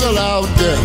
still out there.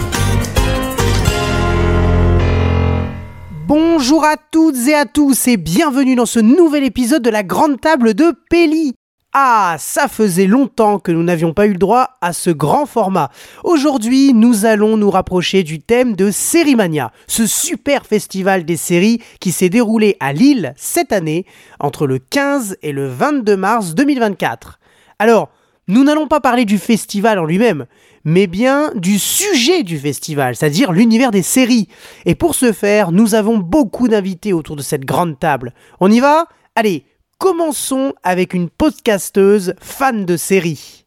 Bonjour à toutes et à tous et bienvenue dans ce nouvel épisode de la grande table de Pelli. Ah, ça faisait longtemps que nous n'avions pas eu le droit à ce grand format. Aujourd'hui, nous allons nous rapprocher du thème de Sérimania, ce super festival des séries qui s'est déroulé à Lille cette année, entre le 15 et le 22 mars 2024. Alors, nous n'allons pas parler du festival en lui-même, mais bien du sujet du festival, c'est-à-dire l'univers des séries. Et pour ce faire, nous avons beaucoup d'invités autour de cette grande table. On y va ? Allez, commençons avec une podcasteuse fan de séries.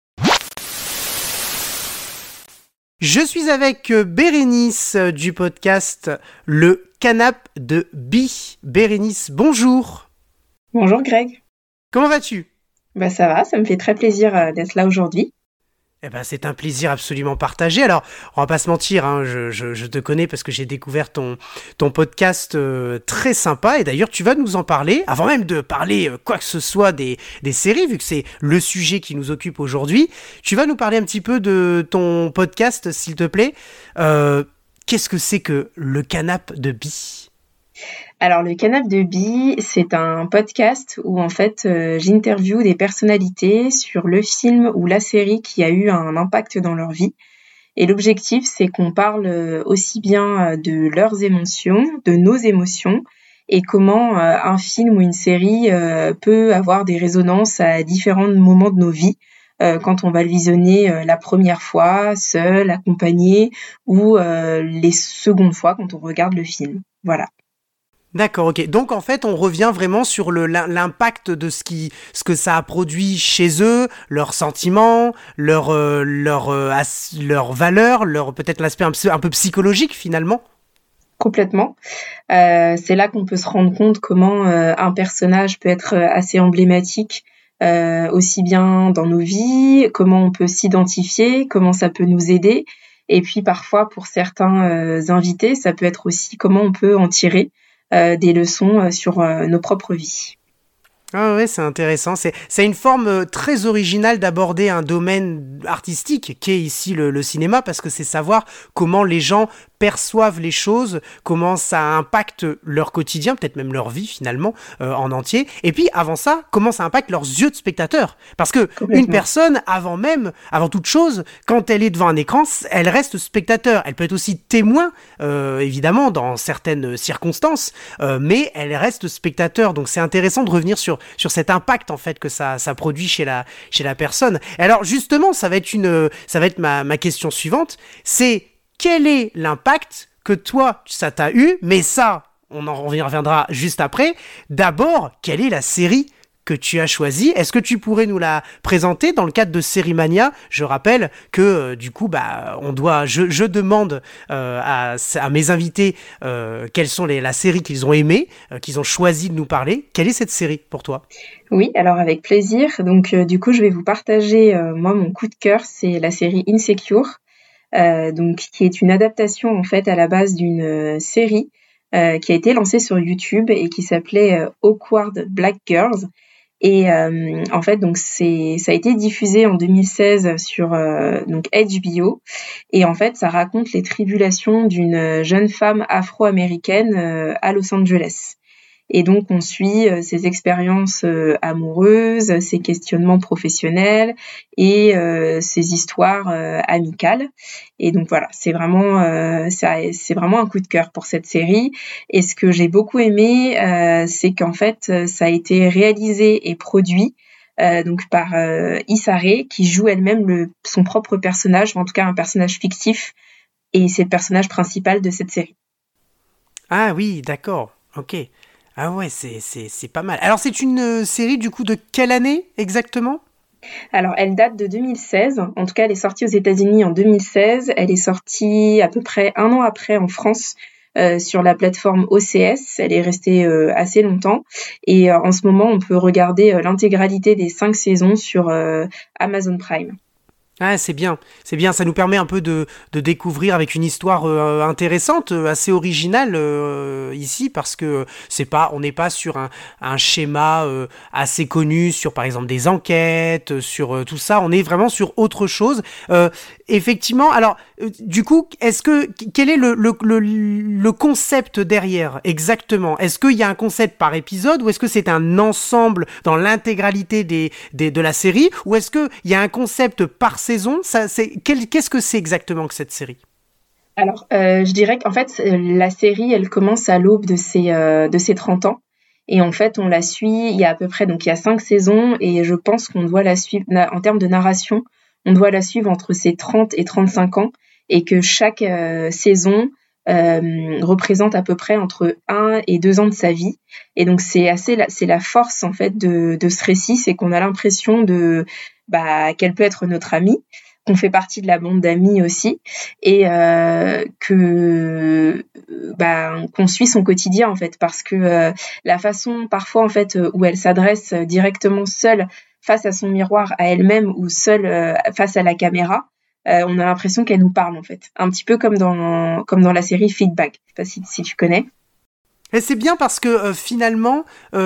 Je suis avec Bérénice du podcast Le Canap de Bi. Bérénice, bonjour. Bonjour Greg. Comment vas-tu ? Ça va, ça me fait très plaisir d'être là aujourd'hui. Eh ben, c'est un plaisir absolument partagé. Alors, on va pas se mentir, hein, je te connais parce que j'ai découvert ton podcast très sympa. Et d'ailleurs, tu vas nous en parler, avant même de parler quoi que ce soit des séries, vu que c'est le sujet qui nous occupe aujourd'hui. Tu vas nous parler un petit peu de ton podcast, s'il te plaît. Qu'est-ce que c'est que Le Canap de Bi ? Alors, Le Canap de Bi, c'est un podcast où en fait j'interviewe des personnalités sur le film ou la série qui a eu un impact dans leur vie. Et l'objectif, c'est qu'on parle aussi bien de leurs émotions, de nos émotions, et comment un film ou une série peut avoir des résonances à différents moments de nos vies, quand on va le visionner la première fois, seul, accompagné, ou les secondes fois quand on regarde le film. Voilà. D'accord, ok. Donc en fait, on revient vraiment sur l'impact de ce que ça a produit chez eux, leurs sentiments, leurs valeurs, peut-être l'aspect un peu psychologique finalement. Complètement. C'est là qu'on peut se rendre compte comment un personnage peut être assez emblématique, aussi bien dans nos vies, comment on peut s'identifier, comment ça peut nous aider. Et puis parfois, pour certains invités, ça peut être aussi comment on peut en tirer des leçons sur nos propres vies. Ah ouais, c'est intéressant. C'est une forme très originale d'aborder un domaine artistique qui est ici le cinéma, parce que c'est savoir comment les gens perçoivent les choses, comment ça impacte leur quotidien, peut-être même leur vie finalement en entier. Et puis avant ça, comment ça impacte leurs yeux de spectateur. Parce que une personne, avant toute chose, quand elle est devant un écran, elle reste spectateur. Elle peut être aussi témoin, évidemment, dans certaines circonstances, mais elle reste spectateur. Donc c'est intéressant de revenir sur cet impact en fait que ça produit chez la personne. Et alors justement, ça va être ma question suivante, c'est quel est l'impact que toi ça t'a eu, mais ça on en reviendra juste après. D'abord, quelle est la série que tu as choisie? Est-ce que tu pourrais nous la présenter dans le cadre de Sérimania? Je rappelle que du coup, je demande à mes invités quelles sont la série qu'ils ont aimée, qu'ils ont choisi de nous parler. Quelle est cette série pour toi? Oui, alors avec plaisir. Donc du coup, je vais vous partager moi mon coup de cœur, c'est la série Insecure, qui est une adaptation en fait à la base d'une série qui a été lancée sur YouTube et qui s'appelait Awkward Black Girls. Et en fait, donc ça a été diffusé en 2016 sur HBO, et en fait, ça raconte les tribulations d'une jeune femme afro-américaine à Los Angeles. Et donc, on suit ses expériences amoureuses, ses questionnements professionnels et ses histoires amicales. Et donc voilà, c'est vraiment un coup de cœur pour cette série. Et ce que j'ai beaucoup aimé, c'est qu'en fait, ça a été réalisé et produit par Issa Rae, qui joue elle-même son propre personnage, ou en tout cas un personnage fictif, et c'est le personnage principal de cette série. Ah oui, d'accord, ok. Ah ouais, c'est pas mal. Alors c'est une série du coup de quelle année exactement ? Alors elle date de 2016, en tout cas elle est sortie aux États-Unis en 2016, elle est sortie à peu près un an après en France sur la plateforme OCS, elle est restée assez longtemps, et en ce moment on peut regarder l'intégralité des 5 saisons sur Amazon Prime. Ah, c'est bien, ça nous permet un peu de découvrir avec une histoire intéressante, assez originale ici, parce que on n'est pas sur un schéma assez connu sur par exemple des enquêtes, sur tout ça, on est vraiment sur autre chose. Effectivement, alors du coup, quel est le concept derrière exactement? Est-ce qu'il y a un concept par épisode ou est-ce que c'est un ensemble dans l'intégralité de la série ou est-ce qu'il y a un concept par saison? Qu'est-ce que c'est exactement que cette série? Alors, je dirais qu'en fait, la série, elle commence à l'aube de ses 30 ans. Et en fait, on la suit, il y a à peu près, donc il y a 5 saisons, et je pense qu'on doit la suivre, en termes de narration, on doit la suivre entre ses 30 et 35 ans, et que chaque saison représente à peu près entre 1 et 2 ans de sa vie. Et donc, c'est la force, en fait, de ce récit, c'est qu'on a l'impression qu'elle peut être notre amie, qu'on fait partie de la bande d'amis aussi et qu'on suit son quotidien en fait parce que la façon parfois en fait où elle s'adresse directement seule face à son miroir à elle-même ou seule face à la caméra, on a l'impression qu'elle nous parle en fait, un petit peu comme dans la série Feedback. Je sais pas si tu connais. Et c'est bien parce que finalement,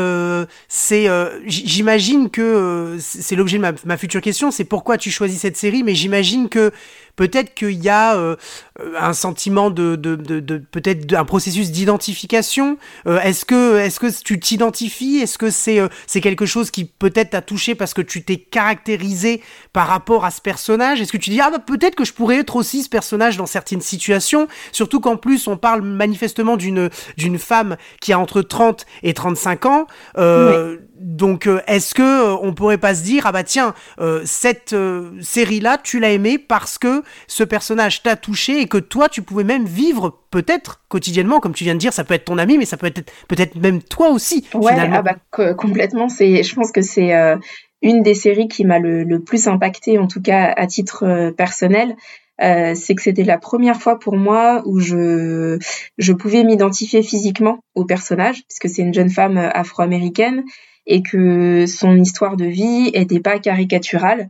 j'imagine que c'est l'objet de ma future question, c'est pourquoi tu choisis cette série, mais j'imagine que peut-être qu'il y a un sentiment peut-être un processus d'identification. Est-ce que tu t'identifies? Est-ce que c'est quelque chose qui peut-être t'a touché parce que tu t'es caractérisé par rapport à ce personnage? Est-ce que tu dis peut-être que je pourrais être aussi ce personnage dans certaines situations, surtout qu'en plus on parle manifestement d'une femme qui a entre 30 et 35 ans. Oui. Donc, est-ce que on pourrait pas se dire tiens, cette série-là, tu l'as aimée parce que ce personnage t'a touché et que toi, tu pouvais même vivre peut-être quotidiennement, comme tu viens de dire, ça peut être ton ami, mais ça peut être peut-être même toi aussi, Ouais, finalement. complètement. Je pense que c'est une des séries qui m'a le plus impactée, en tout cas à titre personnel. C'est que c'était la première fois pour moi où je pouvais m'identifier physiquement au personnage, puisque c'est une jeune femme afro-américaine et que son histoire de vie était pas caricaturale.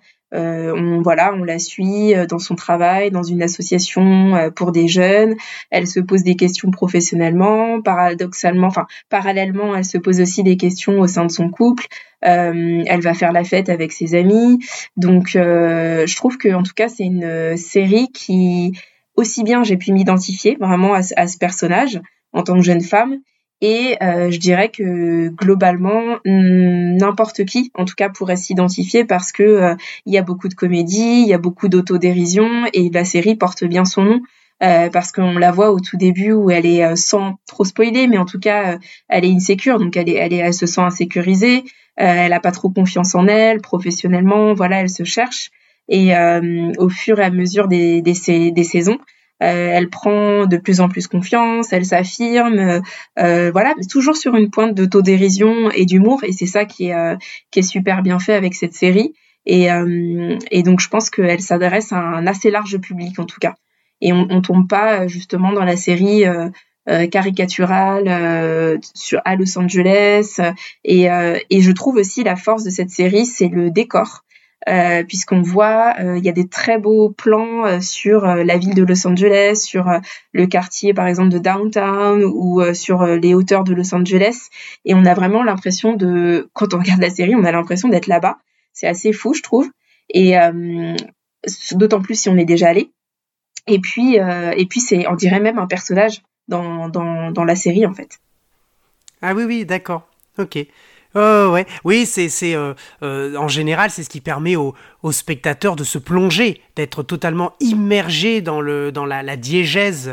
On la suit dans son travail, dans une association pour des jeunes. Elle se pose des questions professionnellement, parallèlement, elle se pose aussi des questions au sein de son couple. Elle va faire la fête avec ses amis. Donc, je trouve que, en tout cas, c'est une série qui, aussi bien j'ai pu m'identifier vraiment à ce personnage en tant que jeune femme. Et je dirais que globalement, n'importe qui, en tout cas, pourrait s'identifier parce que il y a beaucoup de comédie, il y a beaucoup d'autodérision et la série porte bien son nom. Parce qu'on la voit au tout début où elle est sans trop spoiler, mais en tout cas elle est insécure, donc elle se sent insécurisée, elle a pas trop confiance en elle, professionnellement, voilà, elle se cherche et au fur et à mesure des saisons, elle prend de plus en plus confiance, elle s'affirme, voilà, toujours sur une pointe d'autodérision et d'humour et c'est ça qui est super bien fait avec cette série et donc je pense qu'elle s'adresse à un assez large public en tout cas. Et on tombe pas justement dans la série caricaturale à Los Angeles et je trouve aussi la force de cette série c'est le décor puisqu'on voit il y a des très beaux plans sur la ville de Los Angeles, sur le quartier par exemple de Downtown ou sur les hauteurs de Los Angeles et on a vraiment l'impression quand on regarde la série on a l'impression d'être là-bas. C'est assez fou je trouve et d'autant plus si on est déjà allé. Et puis c'est, on dirait même un personnage dans la série en fait. Ah oui, d'accord. Ok. Ouais, oui, c'est en général, c'est ce qui permet aux spectateurs de se plonger, d'être totalement immergé dans la diégèse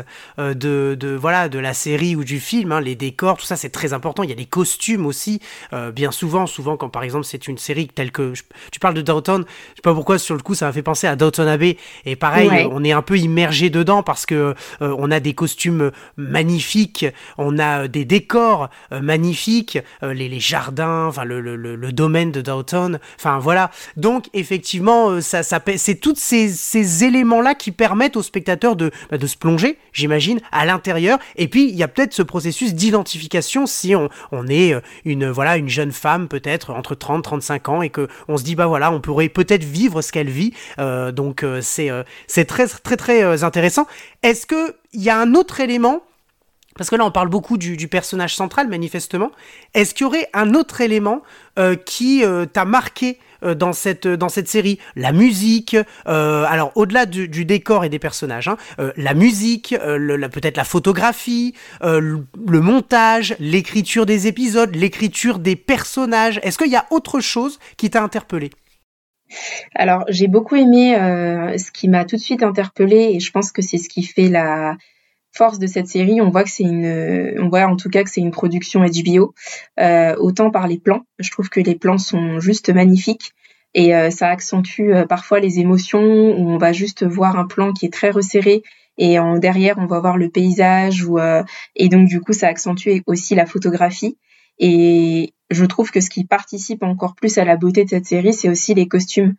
de la série ou du film, hein, les décors, tout ça, c'est très important. Il y a les costumes aussi, bien souvent quand par exemple c'est une série telle que tu parles de Downton, je sais pas pourquoi sur le coup ça m'a fait penser à Downton Abbey et pareil, Ouais. on est un peu immergé dedans parce que on a des costumes magnifiques, on a des décors magnifiques, les jardins jardin, enfin le domaine de Downton, enfin voilà. Donc effectivement, c'est tous ces éléments-là qui permettent aux spectateurs de se plonger, j'imagine, à l'intérieur. Et puis il y a peut-être ce processus d'identification si on est une jeune femme peut-être entre 30 35 ans et que on se dit voilà, on pourrait peut-être vivre ce qu'elle vit. Donc c'est très très très intéressant. Est-ce que il y a un autre élément? Parce que là, on parle beaucoup du personnage central, manifestement. Est-ce qu'il y aurait un autre élément qui t'a marqué dans cette série? La musique, alors au-delà du décor et des personnages, la musique, peut-être la photographie, le montage, l'écriture des épisodes, l'écriture des personnages. Est-ce qu'il y a autre chose qui t'a interpellé? Alors, j'ai beaucoup aimé ce qui m'a tout de suite interpellée, et je pense que c'est ce qui fait la force de cette série. On voit en tout cas que c'est une production HBO, autant par les plans. Je trouve que les plans sont juste magnifiques et ça accentue parfois les émotions, où on va juste voir un plan qui est très resserré et derrière on va voir le paysage, et donc du coup ça accentue aussi la photographie. Et je trouve que ce qui participe encore plus à la beauté de cette série, c'est aussi les costumes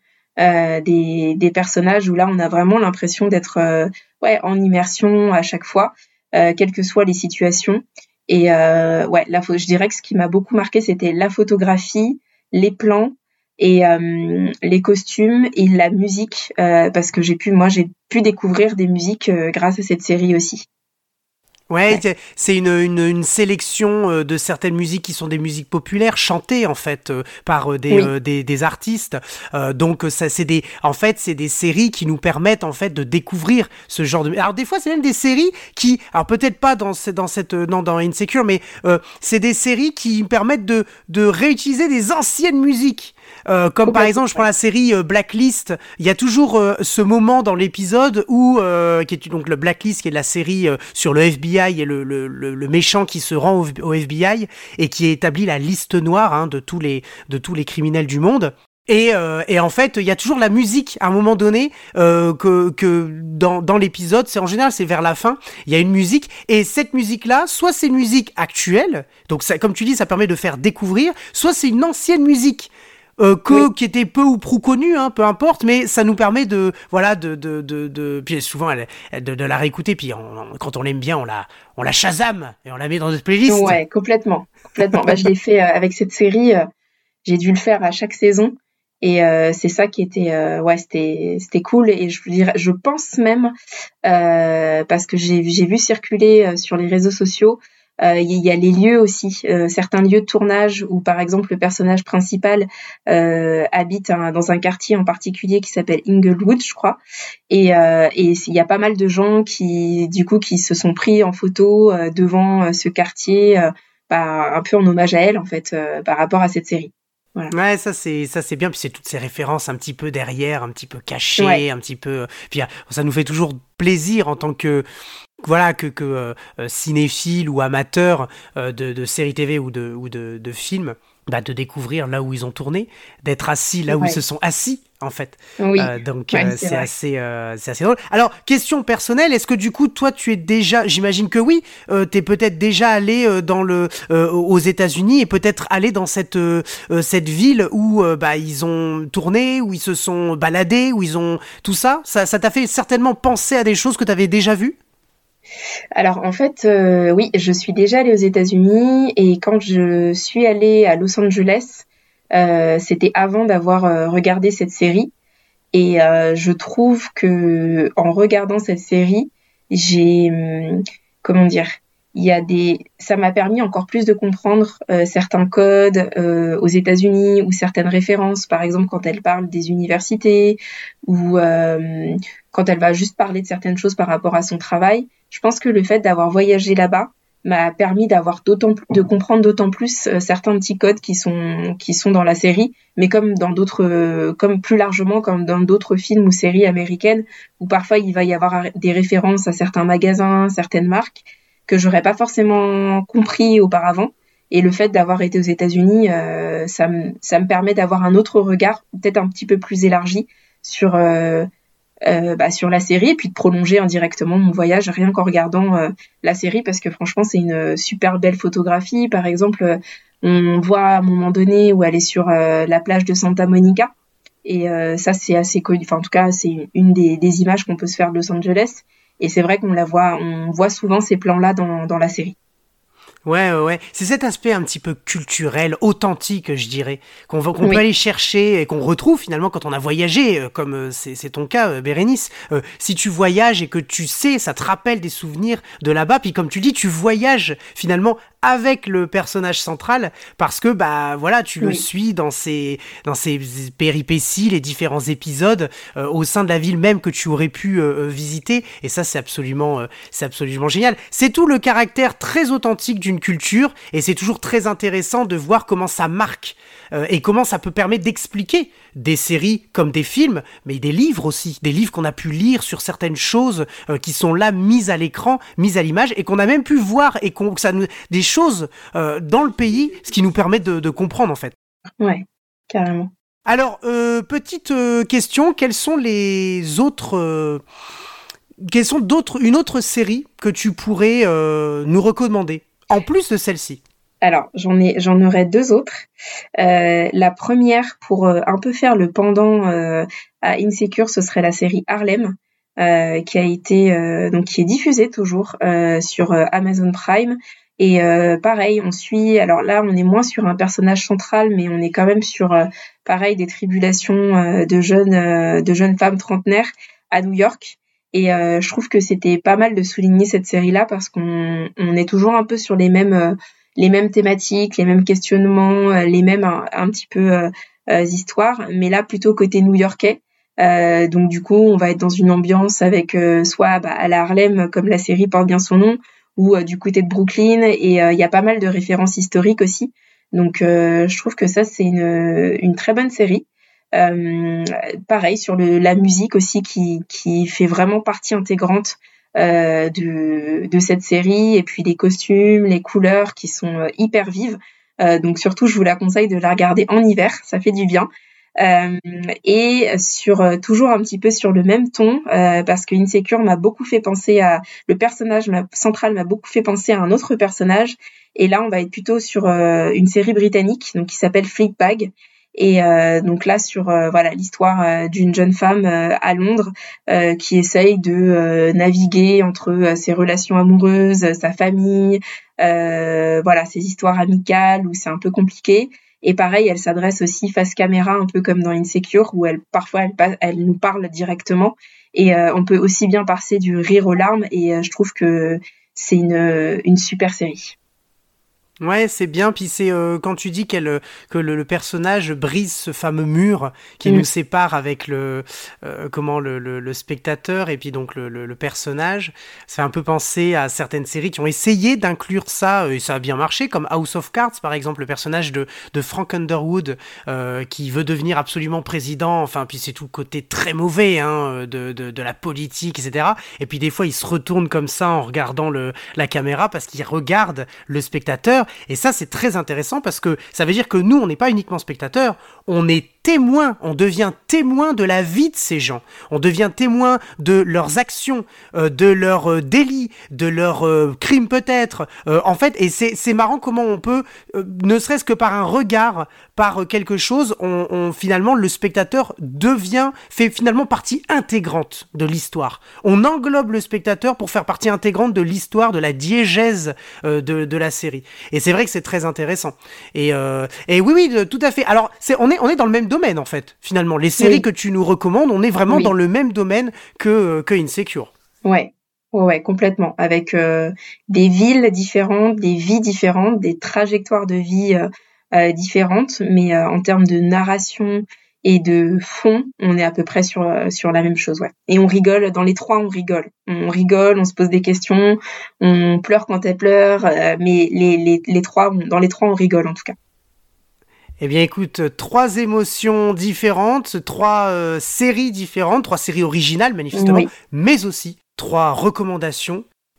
des personnages, où là on a vraiment l'impression d'être en immersion à chaque fois, quelles que soient les situations. Et je dirais que ce qui m'a beaucoup marqué, c'était la photographie, les plans et les costumes et la musique, parce que j'ai pu découvrir des musiques grâce à cette série aussi. Ouais, c'est une sélection de certaines musiques qui sont des musiques populaires chantées en fait par des artistes. Donc ça c'est des séries qui nous permettent en fait de découvrir ce genre de. Alors des fois c'est même des séries qui, alors peut-être pas dans Insecure, mais c'est des séries qui permettent de réutiliser des anciennes musiques. Comme par exemple, je prends la série Blacklist. Il y a toujours ce moment dans l'épisode où, qui est donc le Blacklist, qui est la série sur le FBI et le méchant qui se rend au FBI et qui établit la liste noire de tous les criminels du monde. Et en fait, il y a toujours la musique à un moment donné que dans l'épisode, c'est en général c'est vers la fin, il y a une musique, et cette musique-là, soit c'est une musique actuelle, donc ça, comme tu dis, ça permet de faire découvrir, soit c'est une ancienne musique. Qui était peu ou prou connue, peu importe, mais ça nous permet de puis souvent de la réécouter, puis quand on l'aime bien, on la Shazam et on la met dans notre playlist. Ouais, complètement. Je l'ai fait avec cette série, j'ai dû le faire à chaque saison, et c'est ça qui était c'était cool. Et je pense même parce que j'ai vu circuler sur les réseaux sociaux. Il y a les lieux aussi, certains lieux de tournage où par exemple le personnage principal habite dans un quartier en particulier qui s'appelle Inglewood, je crois, et il y a pas mal de gens qui se sont pris en photo devant ce quartier, un peu en hommage à elle en fait, par rapport à cette série. Voilà. Ouais, ça c'est bien, puis c'est toutes ces références un petit peu derrière, un petit peu cachées, un petit peu, puis ça nous fait toujours plaisir en tant que cinéphile ou amateur de séries TV ou de films, de découvrir là où ils ont tourné, d'être assis là où ils se sont assis en fait. Oui. Donc c'est assez drôle. Alors, question personnelle, est-ce que du coup toi tu es déjà, j'imagine que oui, t'es peut-être déjà allé aux États-Unis et peut-être allé dans cette ville où ils ont tourné, où ils se sont baladés, où ils ont tout ça t'a fait certainement penser à des choses que t'avais déjà vues? Alors en fait, oui, je suis déjà allée aux États-Unis, et quand je suis allée à Los Angeles, c'était avant d'avoir regardé cette série. Et je trouve que en regardant cette série, j'ai ça m'a permis encore plus de comprendre certains codes aux États-Unis, ou certaines références, par exemple quand elle parle des universités, ou quand elle va juste parler de certaines choses par rapport à son travail. Je pense que le fait d'avoir voyagé là-bas m'a permis de comprendre d'autant plus certains petits codes qui sont dans la série, mais comme plus largement comme dans d'autres films ou séries américaines, où parfois il va y avoir des références à certains magasins, certaines marques que j'aurais pas forcément compris auparavant. Et le fait d'avoir été aux États-Unis, ça me permet d'avoir un autre regard, peut-être un petit peu plus élargi sur la série, et puis de prolonger indirectement mon voyage rien qu'en regardant la série, parce que franchement c'est une super belle photographie. Par exemple, On voit à un moment donné où elle est sur la plage de Santa Monica. Et ça, c'est assez connu. Enfin, en tout cas, c'est une des images qu'on peut se faire de Los Angeles. Et c'est vrai on voit souvent ces plans-là dans la série. Ouais. C'est cet aspect un petit peu culturel, authentique, je dirais, qu'on Oui. peut aller chercher et qu'on retrouve finalement quand on a voyagé, comme c'est ton cas, Bérénice. Si tu voyages et que tu sais, ça te rappelle des souvenirs de là-bas, puis comme tu dis, tu voyages finalement avec le personnage central parce que bah voilà, tu le suis dans ses péripéties, les différents épisodes au sein de la ville même que tu aurais pu visiter, et ça c'est absolument génial. C'est tout le caractère très authentique d'une culture, et c'est toujours très intéressant de voir comment ça marque et comment ça peut permettre d'expliquer des séries comme des films, mais des livres aussi, des livres qu'on a pu lire sur certaines choses qui sont là mises à l'écran, mises à l'image, et qu'on a même pu voir et des choses dans le pays, ce qui nous permet de comprendre en fait. Ouais, carrément. Alors, petite question, quelles sont les autres... une autre série que tu pourrais nous recommander, en plus de celle-ci? Alors, j'en aurais deux autres. La première, pour un peu faire le pendant à Insecure, ce serait la série Harlem, qui est diffusée toujours sur Amazon Prime. Et pareil, on suit. Alors là, on est moins sur un personnage central, mais on est quand même sur pareil des tribulations de jeunes femmes trentenaires à New York. Et je trouve que c'était pas mal de souligner cette série-là parce qu'on est toujours un peu sur les mêmes thématiques, les mêmes questionnements, les mêmes un petit peu histoires, mais là plutôt côté new-yorkais. Donc du coup, on va être dans une ambiance avec soit à la Harlem, comme la série porte bien son nom, ou du côté de Brooklyn, et il y a pas mal de références historiques aussi. Donc je trouve que ça, c'est une très bonne série. Pareil, sur la musique aussi, qui fait vraiment partie intégrante de cette série, et puis les costumes, les couleurs qui sont hyper vives. Donc surtout, je vous la conseille de la regarder en hiver, ça fait du bien. Et toujours un petit peu sur le même ton, parce que Insecure m'a beaucoup fait penser le personnage central m'a beaucoup fait penser à un autre personnage, et là on va être plutôt sur une série britannique donc qui s'appelle Fleabag. Et donc là sur l'histoire d'une jeune femme à Londres qui essaye de naviguer entre ses relations amoureuses, sa famille, ses histoires amicales où c'est un peu compliqué. Et pareil, elle s'adresse aussi face caméra, un peu comme dans Insecure, où parfois elle nous parle directement. Et on peut aussi bien passer du rire aux larmes, et je trouve que c'est une super série. Ouais, c'est bien. Puis c'est quand tu dis que le personnage brise ce fameux mur qui nous sépare avec le spectateur et puis donc le personnage. Ça fait un peu penser à certaines séries qui ont essayé d'inclure ça, et ça a bien marché, comme House of Cards par exemple, le personnage de Frank Underwood qui veut devenir absolument président. Enfin, puis c'est tout le côté très mauvais de la politique, etc. Et puis des fois il se retourne comme ça en regardant la caméra parce qu'il regarde le spectateur. Et ça, c'est très intéressant parce que ça veut dire que nous, on n'est pas uniquement spectateurs, on est témoin, on devient témoin de la vie de ces gens. On devient témoin de leurs actions, de leurs délits, de leurs crimes peut-être. En fait, et c'est marrant comment on peut, ne serait-ce que par un regard, par quelque chose, finalement, le spectateur fait finalement partie intégrante de l'histoire. On englobe le spectateur pour faire partie intégrante de l'histoire, de la diégèse de la série. Et c'est vrai que c'est très intéressant. Et oui, tout à fait. Alors, on est dans le même domaine, en fait, finalement. Les séries que tu nous recommandes, on est vraiment dans le même domaine que Insecure. Ouais, complètement. Avec des villes différentes, des vies différentes, des trajectoires de vie différentes, mais en termes de narration et de fond, on est à peu près sur la même chose, ouais. Et on rigole, dans les trois, on rigole. On rigole, on se pose des questions, on pleure quand elle pleure, mais dans les trois, on rigole en tout cas. Eh bien écoute, 3 émotions différentes, 3 séries différentes, 3 séries originales manifestement, mais aussi 3 recommandations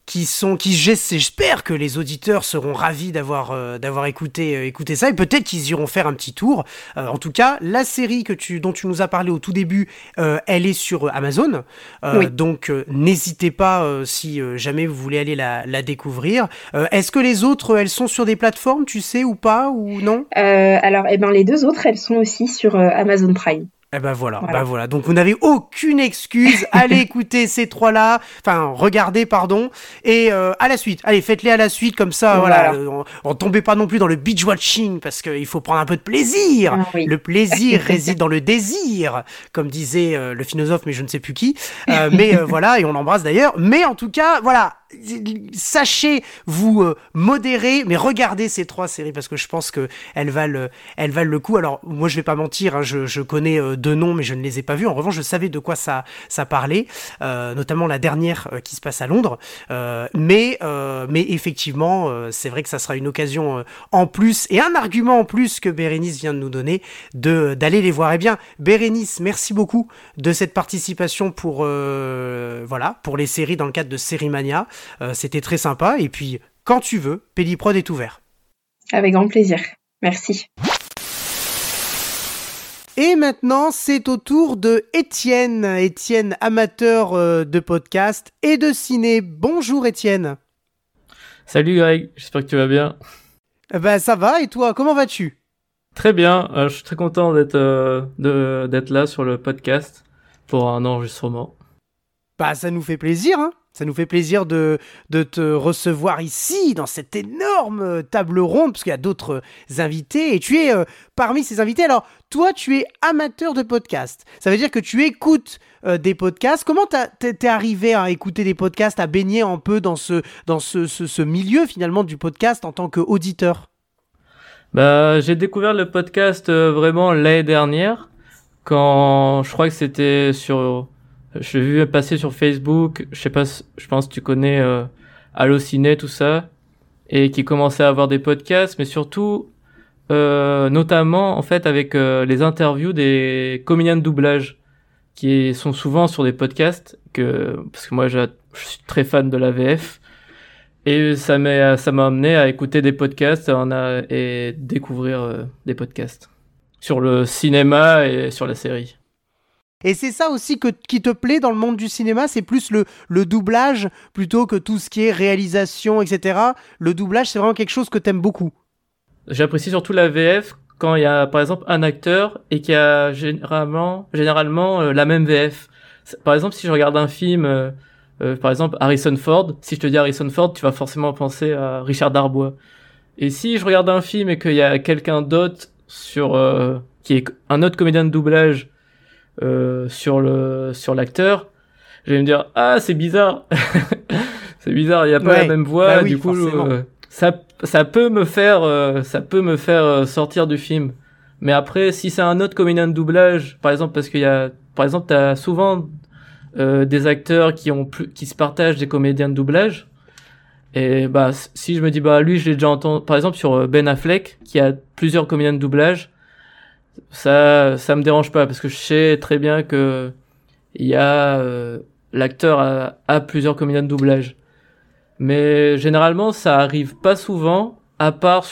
j'espère que les auditeurs seront ravis d'avoir écouté ça, et peut-être qu'ils iront faire un petit tour. En tout cas, la série dont tu nous as parlé au tout début, elle est sur Amazon. Oui. Donc n'hésitez pas si jamais vous voulez aller la découvrir. Est-ce que les autres, elles sont sur des plateformes, tu sais, ou pas, ou non? Alors, les 2 autres, elles sont aussi sur Amazon Prime. Eh ben voilà. Donc vous n'avez aucune excuse. Allez écouter ces 3-là. Enfin, regardez, pardon. Et à la suite. Allez, faites-les à la suite, comme ça, voilà. On tombez pas non plus dans le binge-watching, parce qu'il faut prendre un peu de plaisir. Ah, oui. Le plaisir réside dans le désir, comme disait le philosophe, mais je ne sais plus qui. Mais voilà, et on l'embrasse d'ailleurs. Mais en tout cas, voilà. Sachez vous modérer, mais regardez ces 3 séries, parce que je pense que elles valent le coup. Alors moi je vais pas mentir, hein, je connais 2 noms, mais je ne les ai pas vus. En revanche, je savais de quoi ça parlait, notamment la dernière qui se passe à Londres. Mais effectivement, c'est vrai que ça sera une occasion en plus, et un argument en plus que Bérénice vient de nous donner, d'aller les voir. Eh bien, Bérénice, merci beaucoup de cette participation pour les séries dans le cadre de Sérimania. C'était très sympa, et puis quand tu veux, Péliprod est ouvert. Avec grand plaisir. Merci. Et maintenant, c'est au tour de Étienne, amateur de podcast et de ciné. Bonjour Étienne. Salut Greg, j'espère que tu vas bien. Ça va, et toi, comment vas-tu? Très bien, je suis très content d'être là sur le podcast pour un enregistrement. Ça nous fait plaisir, hein. Ça nous fait plaisir de te recevoir ici, dans cette énorme table ronde, parce qu'il y a d'autres invités, et tu es parmi ces invités. Alors, toi, tu es amateur de podcasts. Ça veut dire que tu écoutes des podcasts. Comment t'es arrivé à écouter des podcasts, à baigner un peu dans ce milieu, finalement, du podcast en tant qu'auditeur? J'ai découvert le podcast vraiment l'année dernière, quand je crois que c'était je l'ai vu passer sur Facebook, je sais pas, je pense que tu connais Allociné, tout ça, et qui commençait à avoir des podcasts, mais surtout, notamment en fait avec les interviews des comédiens de doublage, qui sont souvent sur des podcasts, parce que moi je suis très fan de la VF, et ça m'a amené à écouter des podcasts et découvrir des podcasts sur le cinéma et sur la série. Et c'est ça aussi qui te plaît dans le monde du cinéma, c'est plus le doublage plutôt que tout ce qui est réalisation, etc. Le doublage, c'est vraiment quelque chose que t'aimes beaucoup. J'apprécie surtout la VF quand il y a par exemple un acteur et qu'il y a généralement la même VF. Par exemple, si je regarde un film, par exemple Harrison Ford, si je te dis Harrison Ford, tu vas forcément penser à Richard Darbois. Et si je regarde un film et qu'il y a quelqu'un d'autre qui est un autre comédien de doublage sur l'acteur, je vais me dire c'est bizarre. C'est bizarre, il y a pas la même voix, du coup ça peut me faire sortir du film. Mais après, si c'est un autre comédien de doublage, par exemple, parce t'as souvent des acteurs qui se partagent des comédiens de doublage, et si je me dis lui je l'ai déjà entendu, par exemple sur Ben Affleck qui a plusieurs comédiens de doublage, ça me dérange pas, parce que je sais très bien que il y a l'acteur a plusieurs comédiens de doublage. Mais généralement ça arrive pas souvent, à part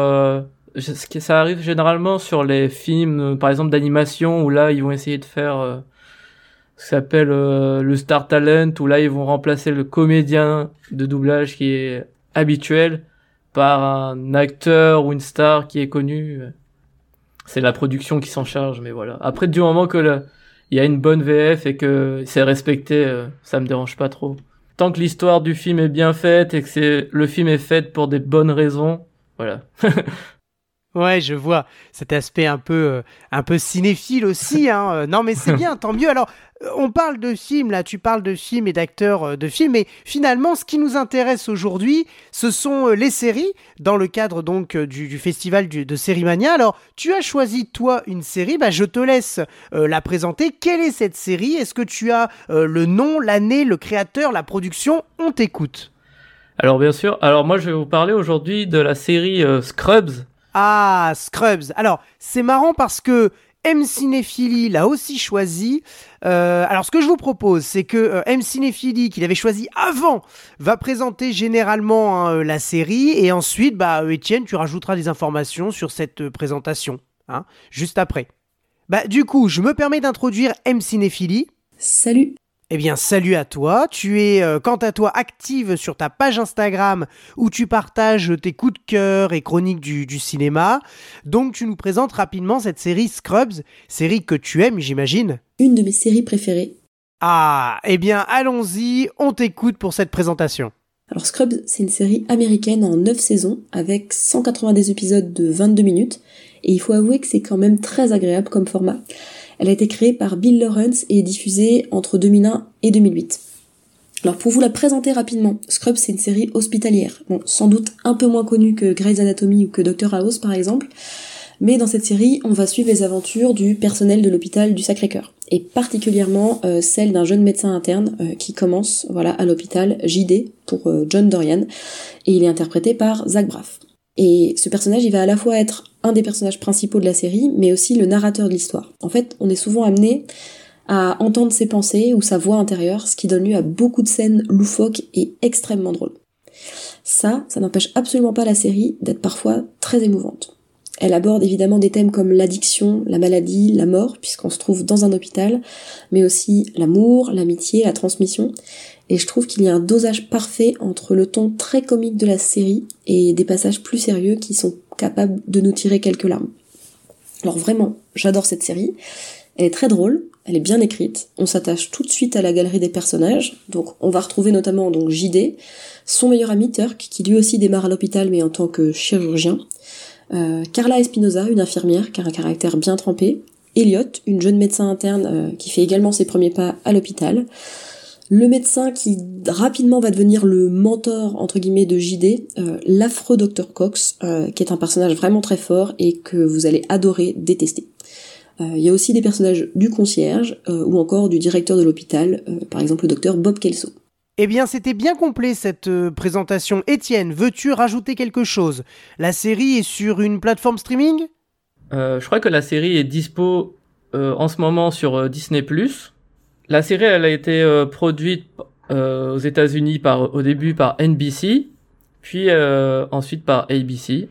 ça arrive généralement sur les films par exemple d'animation, où là ils vont essayer de faire ce qui s'appelle le Star Talent, où là ils vont remplacer le comédien de doublage qui est habituel par un acteur ou une star qui est connu. C'est la production qui s'en charge, mais voilà. Après, du moment que il y a une bonne VF et que c'est respecté, ça me dérange pas trop. Tant que l'histoire du film est bien faite et que le film est fait pour des bonnes raisons, voilà. Ouais, je vois cet aspect un peu cinéphile aussi, hein. Non, mais c'est bien, tant mieux. Alors, on parle de films, là, tu parles de films et d'acteurs de films, mais finalement, ce qui nous intéresse aujourd'hui, ce sont les séries, dans le cadre donc du festival de Sérimania. Alors, tu as choisi, toi, une série, je te laisse la présenter. Quelle est cette série? Est-ce que tu as le nom, l'année, le créateur, la production? On t'écoute. Alors, bien sûr. Alors, moi, je vais vous parler aujourd'hui de la série Scrubs. Ah, Scrubs. Alors, c'est marrant parce que M-Cinéphilie l'a aussi choisi. Alors ce que je vous propose, c'est que M-Cinéphilie, qu'il avait choisi avant, va présenter généralement la série, et ensuite, Étienne, tu rajouteras des informations sur cette présentation, juste après. Du coup, je me permets d'introduire M-Cinéphilie. Salut. Eh bien, salut à toi. Tu es, quant à toi, active sur ta page Instagram où tu partages tes coups de cœur et chroniques du cinéma. Donc, tu nous présentes rapidement cette série Scrubs, série que tu aimes, j'imagine. Une de mes séries préférées. Ah, eh bien, allons-y, on t'écoute pour cette présentation. Alors, Scrubs, c'est une série américaine en 9 saisons avec 190 épisodes de 22 minutes. Et il faut avouer que c'est quand même très agréable comme format. Elle a été créée par Bill Lawrence et est diffusée entre 2001 et 2008. Alors pour vous la présenter rapidement, Scrubs c'est une série hospitalière, sans doute un peu moins connue que Grey's Anatomy ou que Dr House par exemple, mais dans cette série on va suivre les aventures du personnel de l'hôpital du Sacré-Cœur, et particulièrement celle d'un jeune médecin interne qui commence à l'hôpital, JD pour John Dorian, et il est interprété par Zach Braff. Et ce personnage, il va à la fois être un des personnages principaux de la série, mais aussi le narrateur de l'histoire. En fait, on est souvent amené à entendre ses pensées ou sa voix intérieure, ce qui donne lieu à beaucoup de scènes loufoques et extrêmement drôles. Ça n'empêche absolument pas la série d'être parfois très émouvante. Elle aborde évidemment des thèmes comme l'addiction, la maladie, la mort, puisqu'on se trouve dans un hôpital, mais aussi l'amour, l'amitié, la transmission. Et je trouve qu'il y a un dosage parfait entre le ton très comique de la série et des passages plus sérieux qui sont capables de nous tirer quelques larmes. Alors vraiment, j'adore cette série. Elle est très drôle, elle est bien écrite, on s'attache tout de suite à la galerie des personnages. Donc on va retrouver notamment JD, son meilleur ami Turk, qui lui aussi démarre à l'hôpital mais en tant que chirurgien. Carla Espinosa, une infirmière qui a un caractère bien trempé. Elliot, une jeune médecin interne qui fait également ses premiers pas à l'hôpital. Le médecin qui rapidement va devenir le mentor entre guillemets de JD, l'affreux Dr Cox, qui est un personnage vraiment très fort et que vous allez adorer, détester. Il y a aussi des personnages du concierge ou encore du directeur de l'hôpital, par exemple le docteur Bob Kelso. Eh bien, c'était bien complet cette présentation. Étienne, veux-tu rajouter quelque chose ? La série est sur une plateforme streaming ? Je crois que la série est dispo en ce moment sur Disney+. La série, elle a été produite aux États-Unis au début par NBC, puis ensuite par ABC.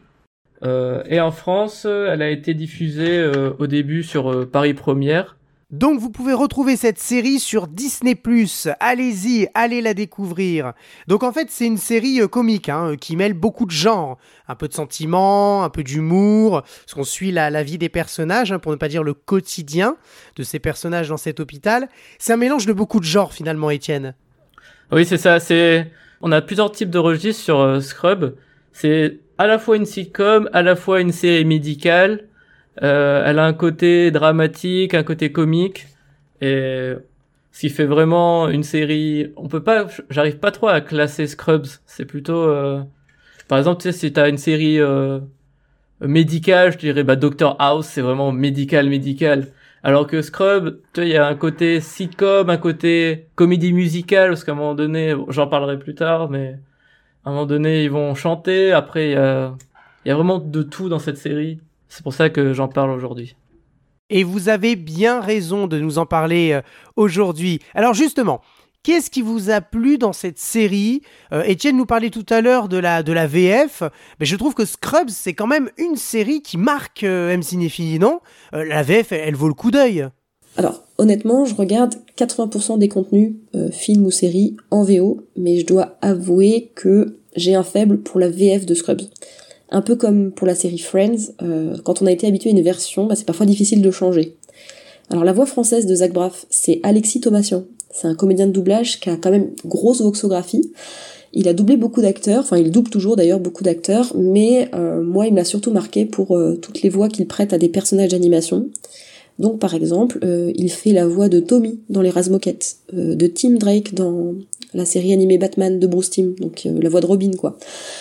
Et en France, elle a été diffusée au début sur Paris Première. Donc vous pouvez retrouver cette série sur Disney+. Allez-y, allez la découvrir. Donc en fait, c'est une série comique qui mêle beaucoup de genres. Un peu de sentiment, un peu d'humour, parce qu'on suit la vie des personnages, pour ne pas dire le quotidien de ces personnages dans cet hôpital. C'est un mélange de beaucoup de genres finalement, Étienne. Oui, c'est ça. On a plusieurs types de registres sur Scrubs. C'est à la fois une sitcom, à la fois une série médicale. Elle a un côté dramatique, un côté comique, et ce qui fait vraiment une série. J'arrive pas trop à classer Scrubs. C'est plutôt, par exemple, tu sais, si t'as une série médicale, je dirais Dr House, c'est vraiment médical. Alors que Scrubs, tu sais, il y a un côté sitcom, un côté comédie musicale, parce qu'à un moment donné, j'en parlerai plus tard, mais à un moment donné, ils vont chanter. Après, il y a vraiment de tout dans cette série. C'est pour ça que j'en parle aujourd'hui. Et vous avez bien raison de nous en parler aujourd'hui. Alors justement, qu'est-ce qui vous a plu dans cette série ? Étienne nous parlait tout à l'heure de la VF, mais je trouve que Scrubs, c'est quand même une série qui marque M-Cinéphilie, non ? La VF, elle vaut le coup d'œil. Alors, honnêtement, je regarde 80% des contenus, films ou séries, en VO, mais je dois avouer que j'ai un faible pour la VF de Scrubs. Un peu comme pour la série Friends, quand on a été habitué à une version, c'est parfois difficile de changer. Alors la voix française de Zach Braff, c'est Alexis Thomasian. C'est un comédien de doublage qui a quand même grosse voxographie. Il a doublé beaucoup d'acteurs, il double toujours d'ailleurs beaucoup d'acteurs, mais moi il m'a surtout marqué pour toutes les voix qu'il prête à des personnages d'animation. Donc par exemple, il fait la voix de Tommy dans Les Razmoquettes, de Tim Drake dans la série animée Batman de Bruce Timm, donc la voix de Robin quoi.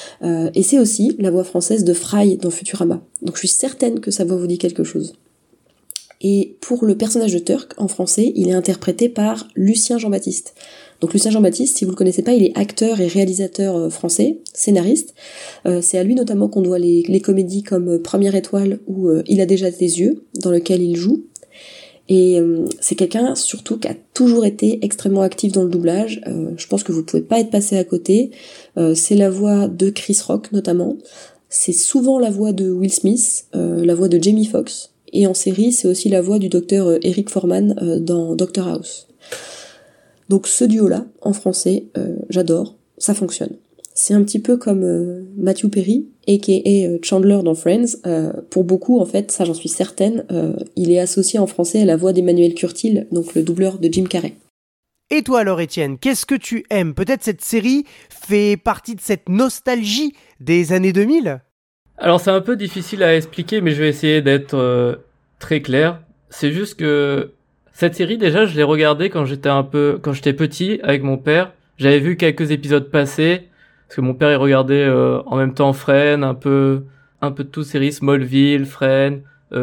Et c'est aussi la voix française de Fry dans Futurama. Donc je suis certaine que sa voix vous dit quelque chose. Et pour le personnage de Turk, en français, il est interprété par Lucien Jean-Baptiste. Donc Lucien Jean-Baptiste, si vous le connaissez pas, il est acteur et réalisateur français, scénariste. C'est à lui notamment qu'on doit les comédies comme Première étoile ou Il a déjà des yeux, dans lequel il joue. Et c'est quelqu'un surtout qui a toujours été extrêmement actif dans le doublage. Je pense que vous pouvez pas être passé à côté. C'est la voix de Chris Rock notamment. C'est souvent la voix de Will Smith, la voix de Jamie Foxx. Et en série, c'est aussi la voix du docteur Eric Forman dans Doctor House. Donc ce duo-là, en français, j'adore, ça fonctionne. C'est un petit peu comme Matthew Perry, a.k.a. Chandler dans Friends. Pour beaucoup, en fait, ça j'en suis certaine, il est associé en français à la voix d'Emmanuel Curtil, donc le doubleur de Jim Carrey. Et toi alors Étienne, qu'est-ce que tu aimes ? Peut-être cette série fait partie de cette nostalgie des années 2000 ? Alors c'est un peu difficile à expliquer, mais je vais essayer d'être très clair. C'est juste que cette série, déjà, je l'ai regardée quand j'étais petit avec mon père. J'avais vu quelques épisodes passer, parce que mon père il regardait en même temps Friends, un peu de toutes séries, Smallville, Friends,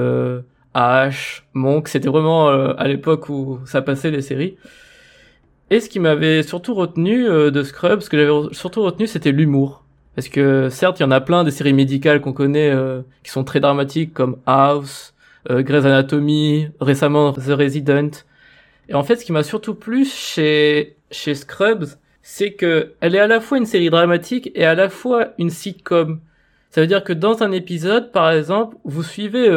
H, Monk. C'était vraiment à l'époque où ça passait les séries. Et ce qui m'avait surtout retenu de Scrubs, ce que j'avais surtout retenu, c'était l'humour. Parce que certes, il y en a plein des séries médicales qu'on connaît qui sont très dramatiques, comme House, Grey's Anatomy, récemment The Resident. Et en fait, ce qui m'a surtout plu chez Scrubs, c'est que elle est à la fois une série dramatique et à la fois une sitcom. Ça veut dire que dans un épisode, par exemple, vous suivez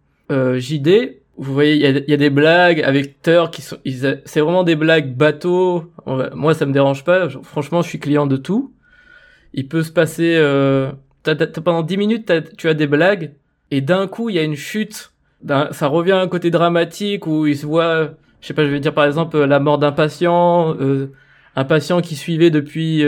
JD, vous voyez, il y a des blagues avec Thur c'est vraiment des blagues bateau. Moi, ça me dérange pas. Franchement, je suis client de tout. Il peut se passer, pendant 10 minutes, tu as des blagues, et d'un coup, il y a une chute. Ça revient à un côté dramatique où il se voit, je sais pas, je vais dire par exemple la mort d'un patient, un patient qui suivait depuis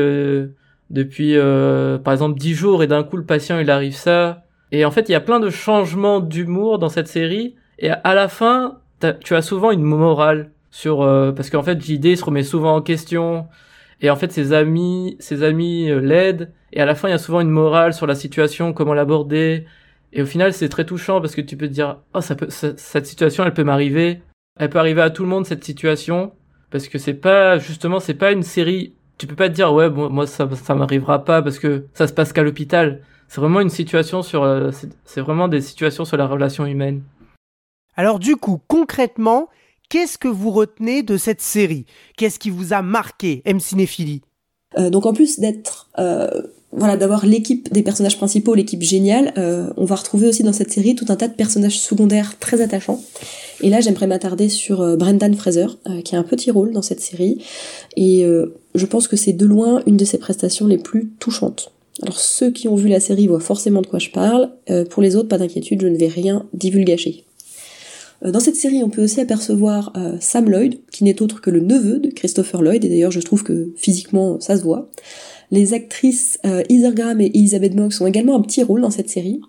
par exemple 10 jours, et d'un coup le patient il arrive ça. Et en fait, il y a plein de changements d'humour dans cette série, et à la fin, tu as souvent une morale sur parce qu'en fait JD se remet souvent en question, et en fait ses amis l'aident, et à la fin il y a souvent une morale sur la situation, comment l'aborder. Et au final, c'est très touchant parce que tu peux te dire, oh, cette situation, elle peut m'arriver. Elle peut arriver à tout le monde, cette situation. Parce que c'est pas une série, tu peux pas te dire, ouais, bon, moi, ça m'arrivera pas parce que ça se passe qu'à l'hôpital. C'est vraiment une situation c'est vraiment des situations sur la relation humaine. Alors du coup, concrètement, qu'est-ce que vous retenez de cette série ? Qu'est-ce qui vous a marqué, M Cinéphilie ? Donc en plus d'être d'avoir l'équipe des personnages principaux, l'équipe géniale, on va retrouver aussi dans cette série tout un tas de personnages secondaires très attachants. Et là, j'aimerais m'attarder sur Brendan Fraser, qui a un petit rôle dans cette série, et je pense que c'est de loin une de ses prestations les plus touchantes. Alors ceux qui ont vu la série voient forcément de quoi je parle, pour les autres, pas d'inquiétude, je ne vais rien divulgacher. Dans cette série, on peut aussi apercevoir Sam Lloyd, qui n'est autre que le neveu de Christopher Lloyd, et d'ailleurs je trouve que physiquement ça se voit. Les actrices Heather Graham et Elizabeth Moss ont également un petit rôle dans cette série.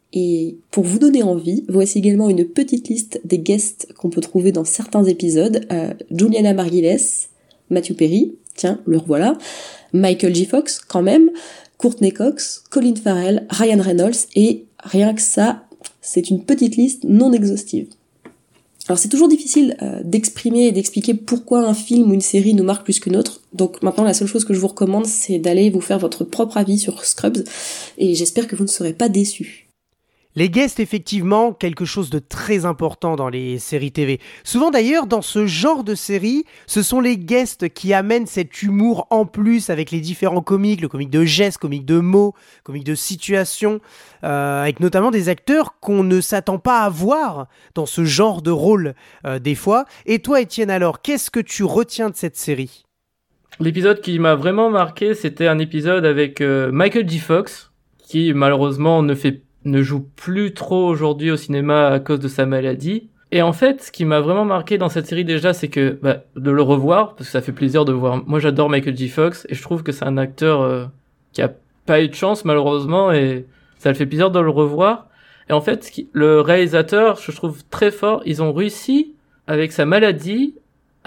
Et pour vous donner envie, voici également une petite liste des guests qu'on peut trouver dans certains épisodes. Juliana Margulies, Matthew Perry, tiens, le revoilà, Michael J. Fox quand même, Courtney Cox, Colin Farrell, Ryan Reynolds, et rien que ça, c'est une petite liste non exhaustive. Alors c'est toujours difficile d'exprimer et d'expliquer pourquoi un film ou une série nous marque plus qu'une autre, donc maintenant la seule chose que je vous recommande, c'est d'aller vous faire votre propre avis sur Scrubs, et j'espère que vous ne serez pas déçus. Les guests, effectivement, quelque chose de très important dans les séries TV. Souvent d'ailleurs, dans ce genre de série, ce sont les guests qui amènent cet humour en plus avec les différents comiques, le comique de gestes, comique de mots, comique de situation, avec notamment des acteurs qu'on ne s'attend pas à voir dans ce genre de rôle des fois. Et toi, Étienne, alors, qu'est-ce que tu retiens de cette série ? L'épisode qui m'a vraiment marqué, c'était un épisode avec Michael J. Fox, qui malheureusement ne joue plus trop aujourd'hui au cinéma à cause de sa maladie. Et en fait, ce qui m'a vraiment marqué dans cette série déjà, c'est que de le revoir, parce que ça fait plaisir de voir. Moi, j'adore Michael J. Fox, et je trouve que c'est un acteur qui a pas eu de chance malheureusement, et ça le fait plaisir de le revoir. Et en fait, le réalisateur, je trouve très fort, ils ont réussi avec sa maladie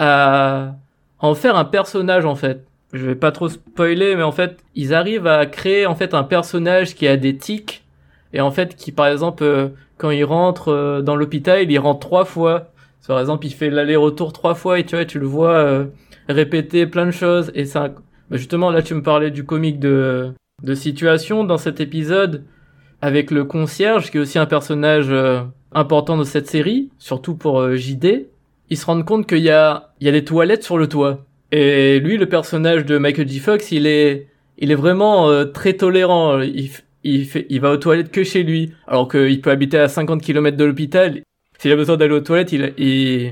à en faire un personnage en fait. Je vais pas trop spoiler, mais en fait, ils arrivent à créer en fait un personnage qui a des tics. Et en fait, qui par exemple, quand il rentre dans l'hôpital, il y rentre 3 fois. Par exemple, il fait l'aller-retour 3 fois, et tu vois, tu le vois répéter plein de choses. Et ça, justement, là, tu me parlais du comique de situation dans cet épisode avec le concierge, qui est aussi un personnage important de cette série, surtout pour JD. Ils se rendent compte qu'il y a des toilettes sur le toit. Et lui, le personnage de Michael J. Fox, il est vraiment très tolérant. Il va aux toilettes que chez lui, alors qu'il peut habiter à 50 km de l'hôpital. S'il a besoin d'aller aux toilettes, il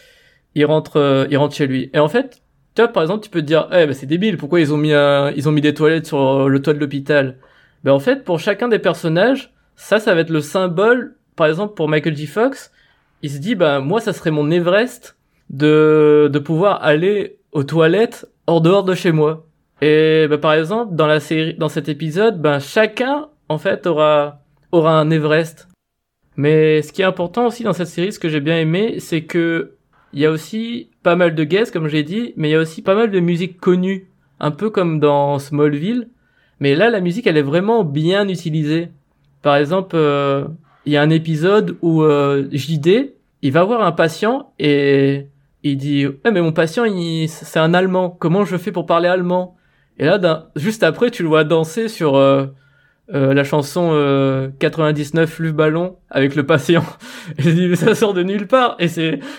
rentre chez lui. Et en fait, toi, par exemple, tu peux te dire, c'est débile, pourquoi ils ont mis des toilettes sur le toit de l'hôpital? En fait, pour chacun des personnages, ça va être le symbole. Par exemple, pour Michael J. Fox, il se dit, moi, ça serait mon Everest de pouvoir aller aux toilettes hors dehors de chez moi. Et par exemple, dans la série, dans cet épisode, chacun en fait aura un Everest. Mais ce qui est important aussi dans cette série, ce que j'ai bien aimé, c'est que il y a aussi pas mal de guests, comme j'ai dit, mais il y a aussi pas mal de musique connue, un peu comme dans Smallville. Mais là, la musique, elle est vraiment bien utilisée. Par exemple, il y a un épisode où JD, il va voir un patient et il dit mais mon patient, c'est un Allemand. Comment je fais pour parler allemand? Et là, juste après, tu le vois danser sur la chanson 99 Luftballon avec le patient. Et je dis mais ça sort de nulle part. Et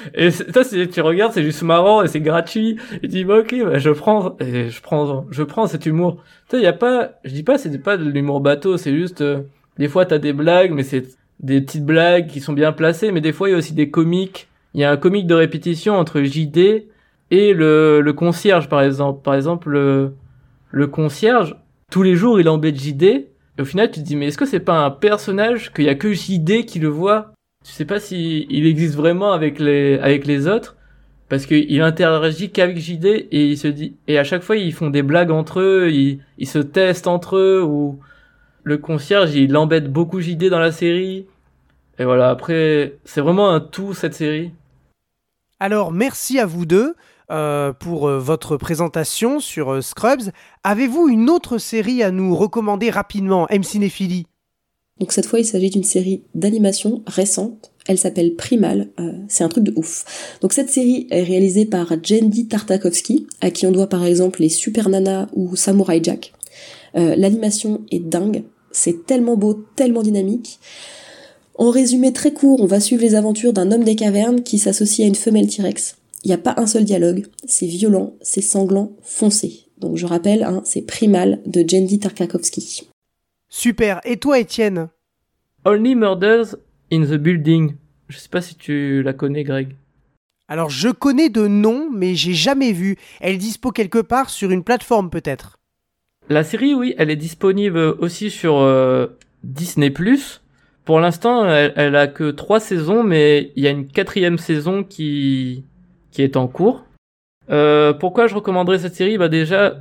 tu regardes, c'est juste marrant et c'est gratuit. Il dit ok, je prends cet humour. Tu sais, je dis pas c'est pas de l'humour bateau, c'est juste des fois t'as des blagues, mais c'est des petites blagues qui sont bien placées. Mais des fois il y a aussi des comiques. Il y a un comique de répétition entre JD et le concierge par exemple. Par exemple le concierge, tous les jours, il embête JD. Et au final, tu te dis, mais est-ce que c'est pas un personnage qu'il y a que JD qui le voit? Tu sais pas si il existe vraiment avec les autres. Parce qu'il interagit qu'avec JD et il se dit, et à chaque fois, ils font des blagues entre eux, ils se testent entre eux, ou le concierge, il embête beaucoup JD dans la série. Et voilà, après, c'est vraiment un tout, cette série. Alors, merci à vous deux. Pour votre présentation sur Scrubs. Avez-vous une autre série à nous recommander rapidement, M Cinéphilie? Donc cette fois, il s'agit d'une série d'animation récente. Elle s'appelle Primal. C'est un truc de ouf. Donc cette série est réalisée par Genndy Tartakovsky, à qui on doit par exemple les Super Nana ou Samurai Jack. L'animation est dingue. C'est tellement beau, tellement dynamique. En résumé très court, on va suivre les aventures d'un homme des cavernes qui s'associe à une femelle T-Rex. Il n'y a pas un seul dialogue, c'est violent, c'est sanglant, foncé. Donc je rappelle, c'est Primal de Genndy Tartakovsky. Super, et toi Étienne? Only Murders in the Building. Je sais pas si tu la connais, Greg. Alors je connais de nom, mais j'ai jamais vu. Elle est dispo quelque part sur une plateforme peut-être? La série, oui, elle est disponible aussi sur Disney+. Pour l'instant, elle a que 3 saisons, mais il y a une 4e saison qui est en cours. Pourquoi je recommanderais cette série? Déjà,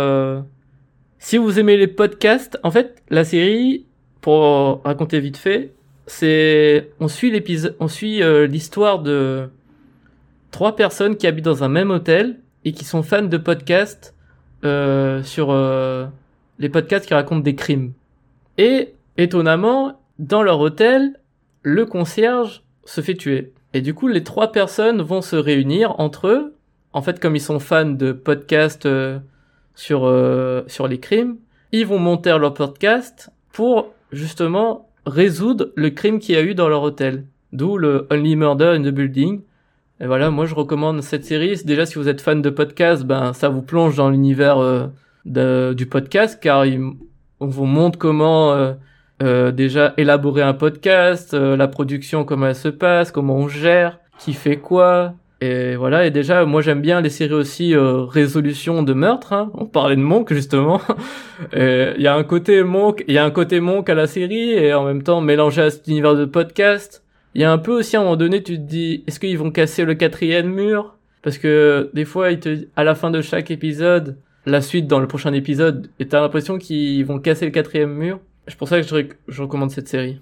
si vous aimez les podcasts, en fait, la série, pour raconter vite fait, on suit l'histoire de 3 personnes qui habitent dans un même hôtel et qui sont fans de podcasts sur les podcasts qui racontent des crimes. Et étonnamment, dans leur hôtel, le concierge se fait tuer. Et du coup, les 3 personnes vont se réunir entre eux. En fait, comme ils sont fans de podcasts sur les crimes, ils vont monter leur podcast pour justement résoudre le crime qu'il y a eu dans leur hôtel. D'où le Only Murder in the Building. Et voilà, moi je recommande cette série. Déjà, si vous êtes fan de podcasts, ça vous plonge dans l'univers du podcast, car on vous montre comment déjà élaborer un podcast, la production, comment elle se passe, comment on gère, qui fait quoi. Et voilà, et déjà, moi j'aime bien les séries aussi résolution de meurtre. On parlait de Monk justement. Il y a un côté Monk à la série, et en même temps mélangé à cet univers de podcast. Il y a un peu aussi à un moment donné, tu te dis, est-ce qu'ils vont casser le 4e mur? Parce que des fois, à la fin de chaque épisode, la suite dans le prochain épisode, et t'as l'impression qu'ils vont casser le 4e mur. C'est pour ça que je recommande cette série.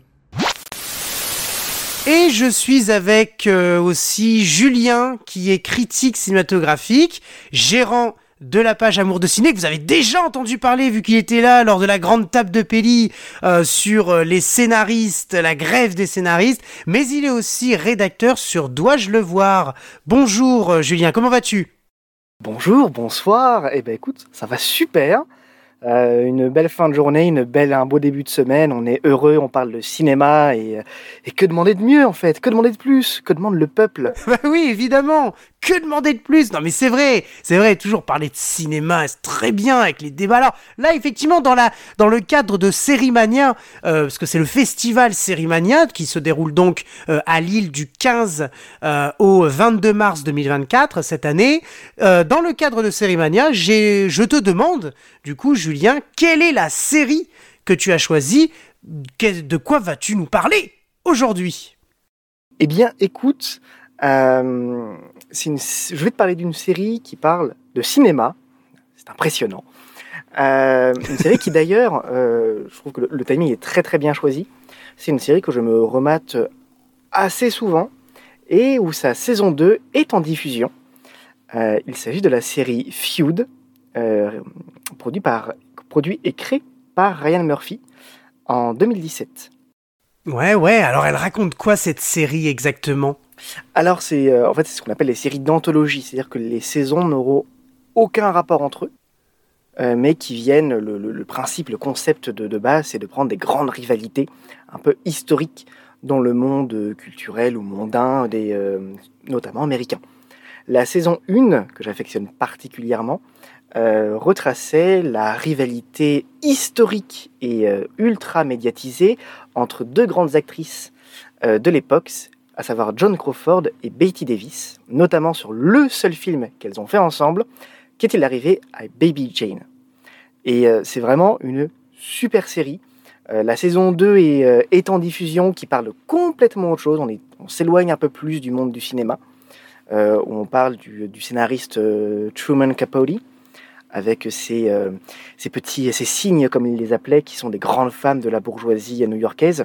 Et je suis avec aussi Julien, qui est critique cinématographique, gérant de la page Amour de Ciné, que vous avez déjà entendu parler, vu qu'il était là lors de la grande table de Pelli sur les scénaristes, la grève des scénaristes, mais il est aussi rédacteur sur Dois-je le voir? Bonjour Julien, comment vas-tu? Bonjour, bonsoir. Eh ben écoute, ça va super. Une belle fin de journée, un beau début de semaine. On est heureux, on parle de cinéma et que demander de mieux en fait? Que demander de plus? Que demande le peuple? Bah oui, évidemment. Que demander de plus? Non mais c'est vrai, toujours parler de cinéma, c'est très bien avec les débats. Alors là, effectivement, dans le cadre de Sérimania, parce que c'est le festival Sérimania qui se déroule donc à Lille du 15 au 22 mars 2024 cette année. Dans le cadre de Sérimania, je te demande, du coup, Julien, quelle est la série que tu as choisie? De quoi vas-tu nous parler aujourd'hui? Eh bien, écoute, je vais te parler d'une série qui parle de cinéma. C'est impressionnant. Une série qui d'ailleurs, je trouve que le timing est très très bien choisi. C'est une série que je me remate assez souvent et où sa saison 2 est en diffusion. Il s'agit de la série Feud, produit et créé par Ryan Murphy en 2017. Ouais, alors elle raconte quoi cette série exactement? Alors c'est ce qu'on appelle les séries d'anthologie, c'est-à-dire que les saisons n'auront aucun rapport entre eux, mais qui viennent, le principe, le concept de base, c'est de prendre des grandes rivalités un peu historiques dans le monde culturel ou mondain, notamment américain. La saison 1, que j'affectionne particulièrement, retraçait la rivalité historique et ultra médiatisée entre deux grandes actrices de l'époque, à savoir Joan Crawford et Bette Davis, notamment sur le seul film qu'elles ont fait ensemble, qu'est-il arrivé à Baby Jane. Et c'est vraiment une super série. La saison 2 est en diffusion, qui parle complètement autre chose. On s'éloigne un peu plus du monde du cinéma, où on parle du scénariste Truman Capote, avec ces cygnes, comme il les appelait, qui sont des grandes femmes de la bourgeoisie new-yorkaise.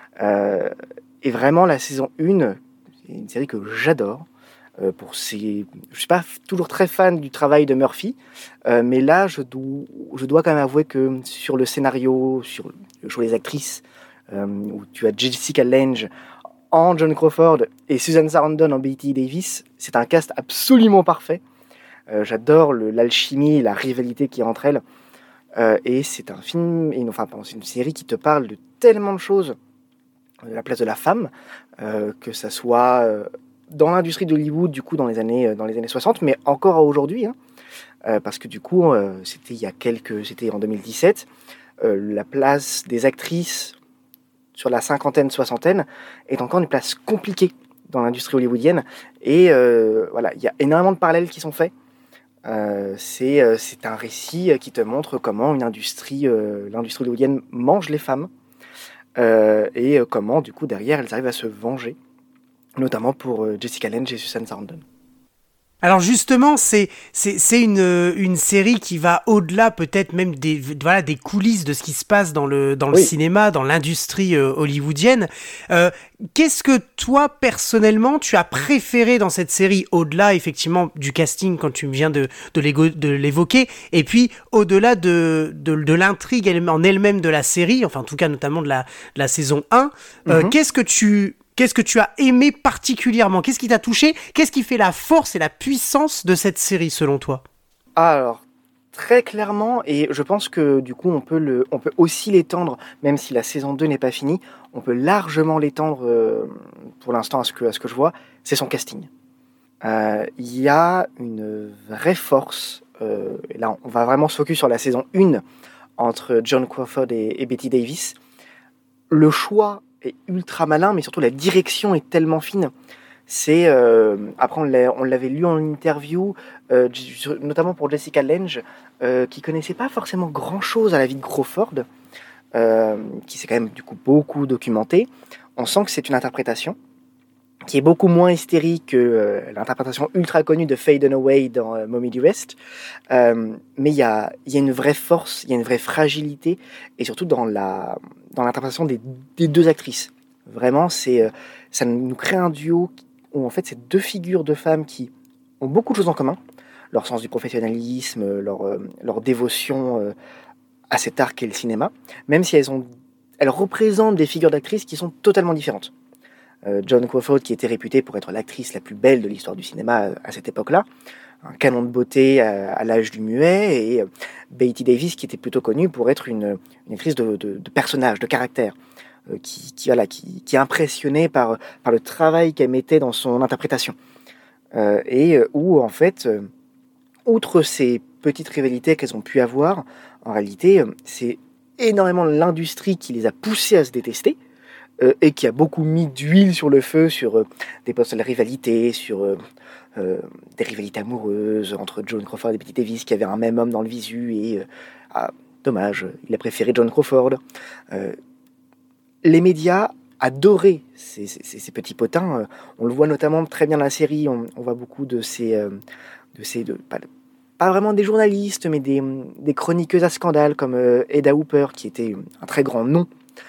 Et vraiment, la saison 1, c'est une série que j'adore. Je ne suis pas toujours très fan du travail de Murphy, mais là, je dois quand même avouer que sur le scénario, sur le choix des actrices, où tu as Jessica Lange en Joan Crawford et Susan Sarandon en Bette Davis, c'est un cast absolument parfait. J'adore l'alchimie, la rivalité qui est entre elles. Et c'est un film, c'est une série qui te parle de tellement de choses, de la place de la femme, que ça soit dans l'industrie d'Hollywood, du coup, dans les années 60, mais encore aujourd'hui, parce que du coup, c'était en 2017, la place des actrices sur la cinquantaine, soixantaine est encore une place compliquée dans l'industrie hollywoodienne. Et il y a énormément de parallèles qui sont faits. C'est un récit qui te montre comment l'industrie hollywoodienne mange les femmes, et comment, du coup, derrière, elles arrivent à se venger, notamment pour Jessica Lange et Susan Sarandon. Alors justement, c'est une série qui va au-delà peut-être même des coulisses de ce qui se passe dans le cinéma, dans l'industrie hollywoodienne. Qu'est-ce que toi personnellement tu as préféré dans cette série, au-delà effectivement du casting quand tu viens de l'évoquer, et puis au-delà de l'intrigue en elle-même de la série, enfin en tout cas notamment de la saison 1, Qu'est-ce que tu as aimé particulièrement? Qu'est-ce qui t'a touché? Qu'est-ce qui fait la force et la puissance de cette série, selon toi? Alors, très clairement, et je pense que du coup, on peut aussi l'étendre, même si la saison 2 n'est pas finie, on peut largement l'étendre, pour l'instant, à ce que je vois, c'est son casting. Il y a une vraie force, et là, on va vraiment se focus sur la saison 1, entre Joan Crawford et Bette Davis. Le choix est ultra malin, mais surtout la direction est tellement fine. C'est après on l'avait lu en interview, notamment pour Jessica Lange, qui connaissait pas forcément grand chose à la vie de Crawford, qui s'est quand même du coup beaucoup documenté. On sent que c'est une interprétation qui est beaucoup moins hystérique que l'interprétation ultra connue de Faye Dunaway dans Mommy Dearest, mais il y a une vraie force, il y a une vraie fragilité, et surtout dans l'interprétation des deux actrices. Vraiment, ça nous crée un duo où en fait c'est deux figures de femmes qui ont beaucoup de choses en commun, leur sens du professionnalisme, leur dévotion à cet art qu'est le cinéma, même si elles représentent des figures d'actrices qui sont totalement différentes. Joan Crawford, qui était réputée pour être l'actrice la plus belle de l'histoire du cinéma à cette époque-là, un canon de beauté à l'âge du muet, et Bette Davis qui était plutôt connue pour être une actrice de personnage, de caractère, qui impressionnait par le travail qu'elle mettait dans son interprétation. Où en fait, outre ces petites rivalités qu'elles ont pu avoir, en réalité, c'est énormément l'industrie qui les a poussées à se détester, et qui a beaucoup mis d'huile sur le feu sur des potentielles rivalités, sur des rivalités amoureuses entre Joan Crawford et Bette Davis, qui avaient un même homme dans le visu, et dommage, il a préféré Joan Crawford. Les médias adoraient ces petits potins. On le voit notamment très bien dans la série. On voit beaucoup de pas vraiment des journalistes, mais des chroniqueuses à scandale comme Hedda Hooper, qui était un très grand nom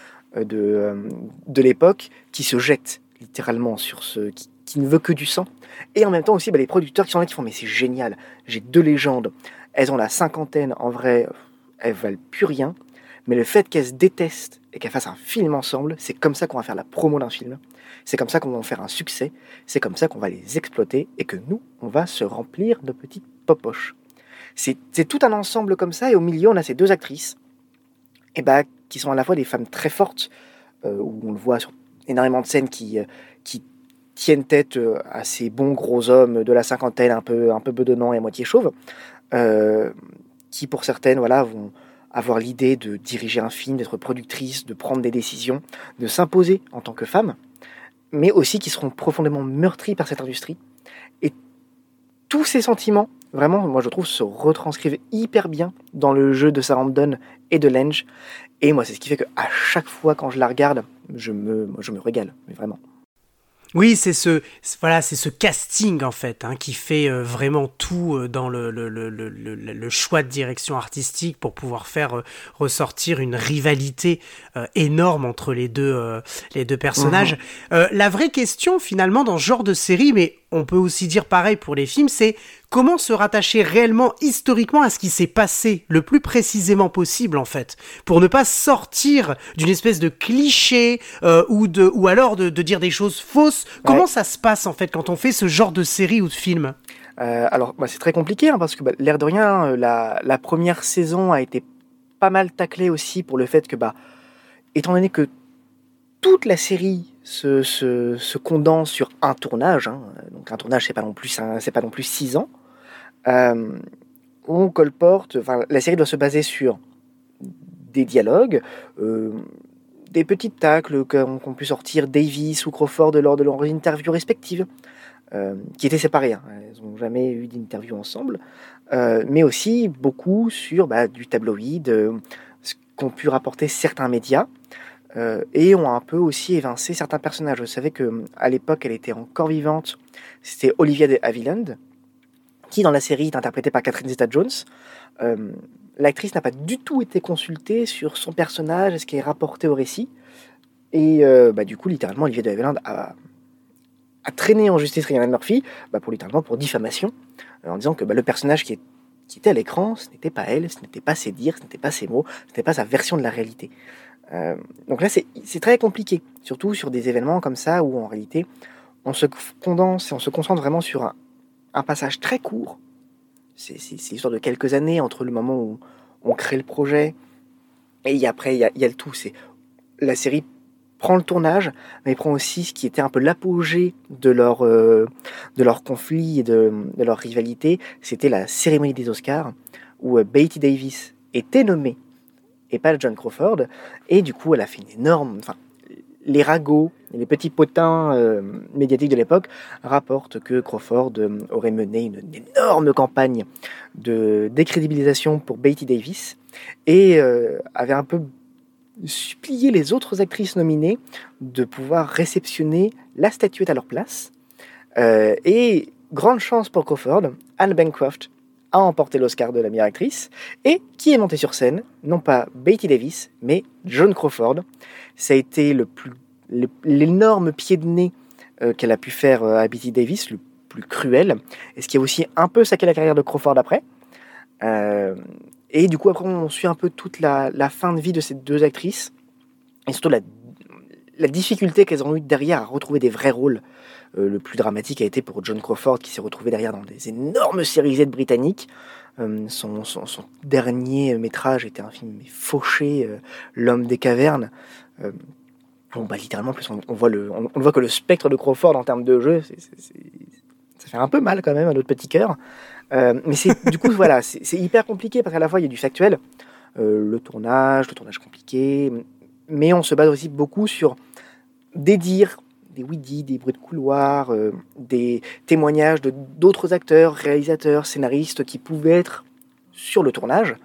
de l'époque, qui se jette littéralement sur qui ne veut que du sang. Et en même temps aussi les producteurs qui sont là, qui font mais c'est génial, j'ai 2 légendes, elles ont la cinquantaine, en vrai elles valent plus rien, mais le fait qu'elles se détestent et qu'elles fassent un film ensemble, c'est comme ça qu'on va faire la promo d'un film, c'est comme ça qu'on va en faire un succès, c'est comme ça qu'on va les exploiter, et que nous on va se remplir de petites popoches. C'est tout un ensemble comme ça, et au milieu on a ces 2 actrices qui sont à la fois des femmes très fortes, où on le voit sur énormément de scènes, qui tiennent tête à ces bons gros hommes de la cinquantaine, un peu bedonnants et à moitié chauves, qui pour certaines vont avoir l'idée de diriger un film, d'être productrice, de prendre des décisions, de s'imposer en tant que femme, mais aussi qui seront profondément meurtries par cette industrie. Et tous ces sentiments, vraiment, moi je trouve, se retranscrivent hyper bien dans le jeu de Sarandon et de Lange. Et moi, c'est ce qui fait qu'à chaque fois quand je la regarde, je me régale, mais vraiment. Oui, c'est ce casting en fait, qui fait vraiment tout dans le choix de direction artistique pour pouvoir faire ressortir une rivalité énorme entre les deux personnages. La vraie question finalement dans ce genre de série, mais on peut aussi dire pareil pour les films, c'est comment se rattacher réellement historiquement à ce qui s'est passé le plus précisément possible en fait, pour ne pas sortir d'une espèce de cliché ou alors de dire des choses fausses. Ouais. Comment ça se passe en fait quand on fait ce genre de série ou de film ? Alors c'est très compliqué parce que l'air de rien, la première saison a été pas mal taclée aussi pour le fait que étant donné que toute la série se condense sur un tournage, donc un tournage c'est pas non plus 6 ans, on colporte, la série doit se baser sur des dialogues, des petites tacles qu'ont pu sortir Davis ou Crawford lors de leurs interviews respectives, qui étaient séparées, elles n'ont jamais eu d'interview ensemble, mais aussi beaucoup sur du tabloïd, ce qu'ont pu rapporter certains médias, et ont un peu aussi évincé certains personnages. Je savais qu'à l'époque, elle était encore vivante. C'était Olivia de Havilland, qui dans la série est interprétée par Catherine Zeta-Jones. L'actrice n'a pas du tout été consultée sur son personnage, ce qui est rapporté au récit. Et du coup, littéralement, Olivia de Havilland a traîné en justice Ryan Murphy pour diffamation, en disant que le personnage qui était à l'écran, ce n'était pas elle, ce n'était pas ses dires, ce n'était pas ses mots, ce n'était pas sa version de la réalité. Donc là, c'est très compliqué, surtout sur des événements comme ça, où en réalité, on se condense et on se concentre vraiment sur un passage très court. C'est l'histoire de quelques années entre le moment où on crée le projet et après, il y a le tout. La série prend le tournage, mais prend aussi ce qui était un peu l'apogée de leur conflit et de leur rivalité. C'était la cérémonie des Oscars, où Bette Davis était nommée et pas Joan Crawford, et du coup elle a fait une énorme... les ragots, les petits potins médiatiques de l'époque rapportent que Crawford aurait mené une énorme campagne de décrédibilisation pour Bette Davis, et avait un peu supplié les autres actrices nominées de pouvoir réceptionner la statuette à leur place, et grande chance pour Crawford, Anne Bancroft a emporté l'Oscar de la meilleure actrice, et qui est montée sur scène, non pas Bette Davis, mais Joan Crawford. Ça a été l'énorme pied de nez qu'elle a pu faire à Bette Davis, le plus cruel, et ce qui a aussi un peu saqué la carrière de Crawford après. Et du coup, après, on suit un peu toute la fin de vie de ces 2 actrices, et surtout la difficulté qu'elles ont eue derrière à retrouver des vrais rôles. Le plus dramatique a été pour Joan Crawford qui s'est retrouvé derrière dans des énormes séries Z britanniques. Son dernier métrage était un film fauché, L'homme des cavernes. Littéralement, en plus, on voit que le spectre de Crawford en termes de jeu, ça fait un peu mal quand même à notre petit cœur. Mais du coup, voilà, c'est hyper compliqué parce qu'à la fois il y a du factuel, le tournage compliqué, mais on se base aussi beaucoup sur des dires, des oui-dits, des bruits de couloir, des témoignages d'autres acteurs, réalisateurs, scénaristes qui pouvaient être sur le tournage.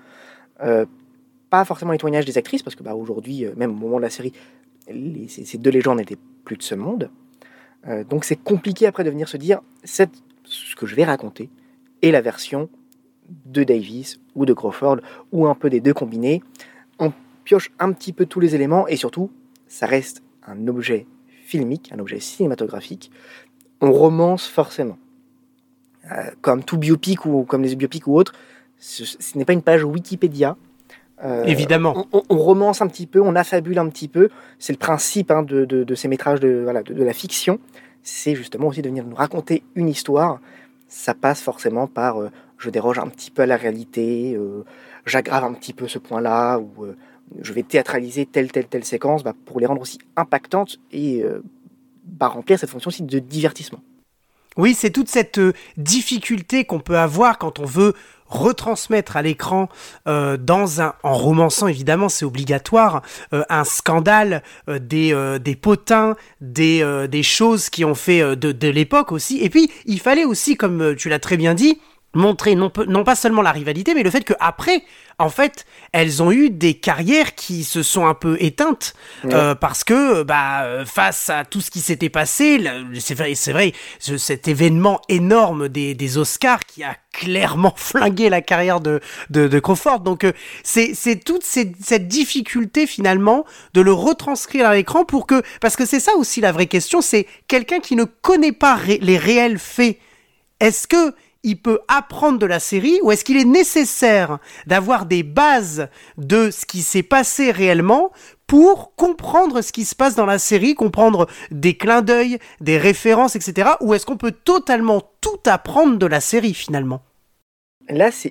Pas forcément les témoignages des actrices, parce que aujourd'hui, même au moment de la série, ces deux légendes n'étaient plus de ce monde. Donc c'est compliqué après de venir se dire, ce que je vais raconter est la version de Davis ou de Crawford, ou un peu des deux combinés. On pioche un petit peu tous les éléments, et surtout, ça reste un objet filmique, un objet cinématographique. On romance forcément. Comme tout biopic, ou comme les biopics ou autres, ce n'est pas une page Wikipédia. Évidemment. On romance un petit peu, on affabule un petit peu. C'est le principe de ces métrages de la fiction. C'est justement aussi de venir nous raconter une histoire. Ça passe forcément par je déroge un petit peu à la réalité, j'aggrave un petit peu ce point-là, ou je vais théâtraliser telle séquence pour les rendre aussi impactantes et remplir cette fonction aussi de divertissement. Oui, c'est toute cette difficulté qu'on peut avoir quand on veut retransmettre à l'écran en romançant, évidemment c'est obligatoire, un scandale, des potins, des choses qui ont fait de l'époque aussi. Et puis il fallait aussi, comme tu l'as très bien dit, montrer non pas seulement la rivalité, mais le fait qu'après, en fait, elles ont eu des carrières qui se sont un peu éteintes, parce que face à tout ce qui s'était passé, c'est vrai, cet événement énorme des Oscars qui a clairement flingué la carrière de Crawford. Donc c'est toute cette difficulté finalement de le retranscrire à l'écran parce que c'est ça aussi la vraie question, c'est quelqu'un qui ne connaît pas les réels faits. Est-ce que il peut apprendre de la série, ou est-ce qu'il est nécessaire d'avoir des bases de ce qui s'est passé réellement pour comprendre ce qui se passe dans la série, comprendre des clins d'œil, des références, etc. Ou est-ce qu'on peut totalement tout apprendre de la série finalement ? Là, c'est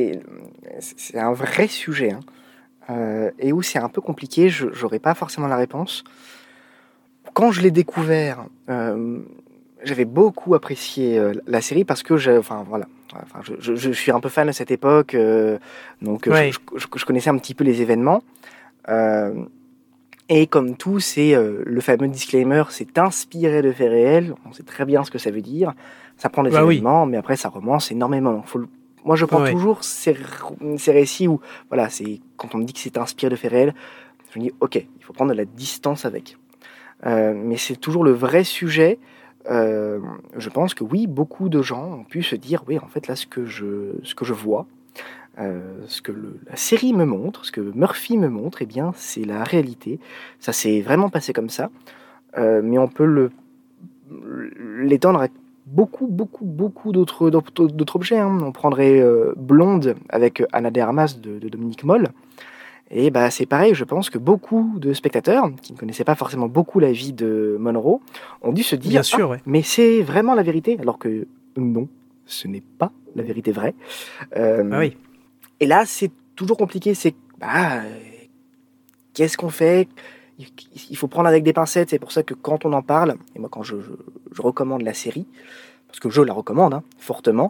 un vrai sujet, et où c'est un peu compliqué, j'aurais pas forcément la réponse. Quand je l'ai découvert, j'avais beaucoup apprécié la série parce que je suis un peu fan de cette époque, donc ouais. je connaissais un petit peu les événements. Et comme tout, c'est le fameux disclaimer, c'est inspiré de faits réels. On sait très bien ce que ça veut dire. Ça prend des événements, mais après ça romance énormément. Moi, je prends toujours ces récits où, voilà, c'est quand on me dit que c'est inspiré de faits réels, je me dis, ok, il faut prendre de la distance avec. Mais c'est toujours le vrai sujet. Je pense que oui, beaucoup de gens ont pu se dire, oui, en fait, là, ce que je vois, ce que la série me montre, ce que Murphy me montre, eh bien, c'est la réalité. Ça s'est vraiment passé comme ça. Mais on peut l'étendre à beaucoup d'autres objets. On prendrait Blonde avec Ana de Armas de Dominique Moll. Et c'est pareil, je pense que beaucoup de spectateurs qui ne connaissaient pas forcément beaucoup la vie de Monroe ont dû se dire bien sûr, ouais. Mais c'est vraiment la vérité, alors que non, ce n'est pas la vérité vraie. Oui. Et là, c'est toujours compliqué, qu'est-ce qu'on fait ? Il faut prendre avec des pincettes, c'est pour ça que quand on en parle, et moi quand je recommande la série, parce que je la recommande fortement,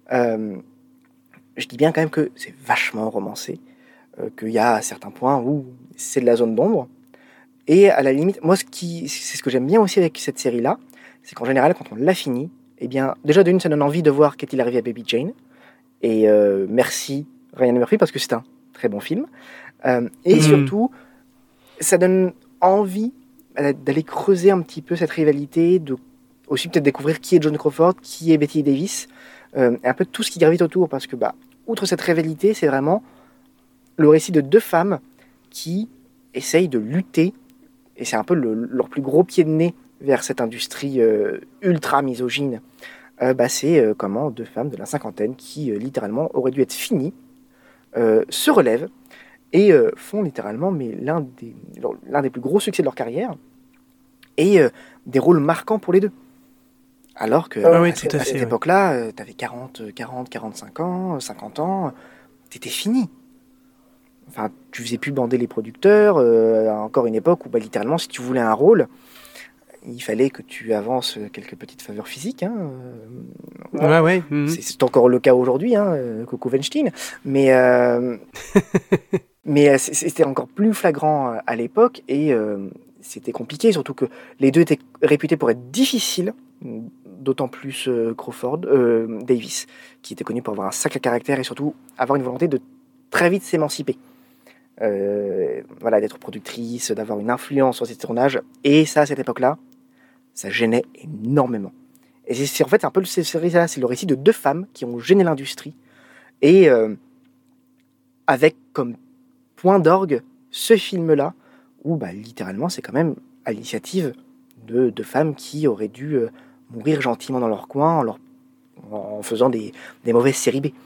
je dis bien quand même que c'est vachement romancé, qu'il y a certains points où c'est de la zone d'ombre, et à la limite, moi c'est ce que j'aime bien aussi avec cette série-là, c'est qu'en général quand on l'a fini, eh bien déjà d'une ça donne envie de voir qu'est-il arrivé à Baby Jane, et merci Ryan Murphy parce que c'est un très bon film, et surtout ça donne envie d'aller creuser un petit peu cette rivalité, de aussi peut-être découvrir qui est Joan Crawford, qui est Betty Davis, et un peu tout ce qui gravite autour, parce que outre cette rivalité, c'est vraiment le récit de deux femmes qui essayent de lutter, et c'est un peu leur plus gros pied de nez vers cette industrie ultra misogyne. C'est comment deux femmes de la cinquantaine qui littéralement auraient dû être finies, se relèvent et font littéralement l'un des plus gros succès de leur carrière, et des rôles marquants pour les deux. Alors que oui, à cette époque-là, tu avais 40, 45 ans, 50 ans, t'étais fini. Enfin, tu faisais plus bander les producteurs, encore une époque où littéralement, si tu voulais un rôle, il fallait que tu avances quelques petites faveurs physiques. Ouais. C'est encore le cas aujourd'hui, Coco Weinstein. Mais c'était encore plus flagrant à l'époque et c'était compliqué, surtout que les deux étaient réputés pour être difficiles, d'autant plus Davis, qui était connu pour avoir un sacré caractère et surtout avoir une volonté de très vite s'émanciper. D'être productrice, d'avoir une influence sur ses tournages. Et ça, à cette époque-là, ça gênait énormément. Et c'est un peu c'est le récit de deux femmes qui ont gêné l'industrie. Et avec comme point d'orgue ce film-là, où littéralement, c'est quand même à l'initiative de femmes qui auraient dû mourir gentiment dans leur coin en faisant des mauvaises séries B.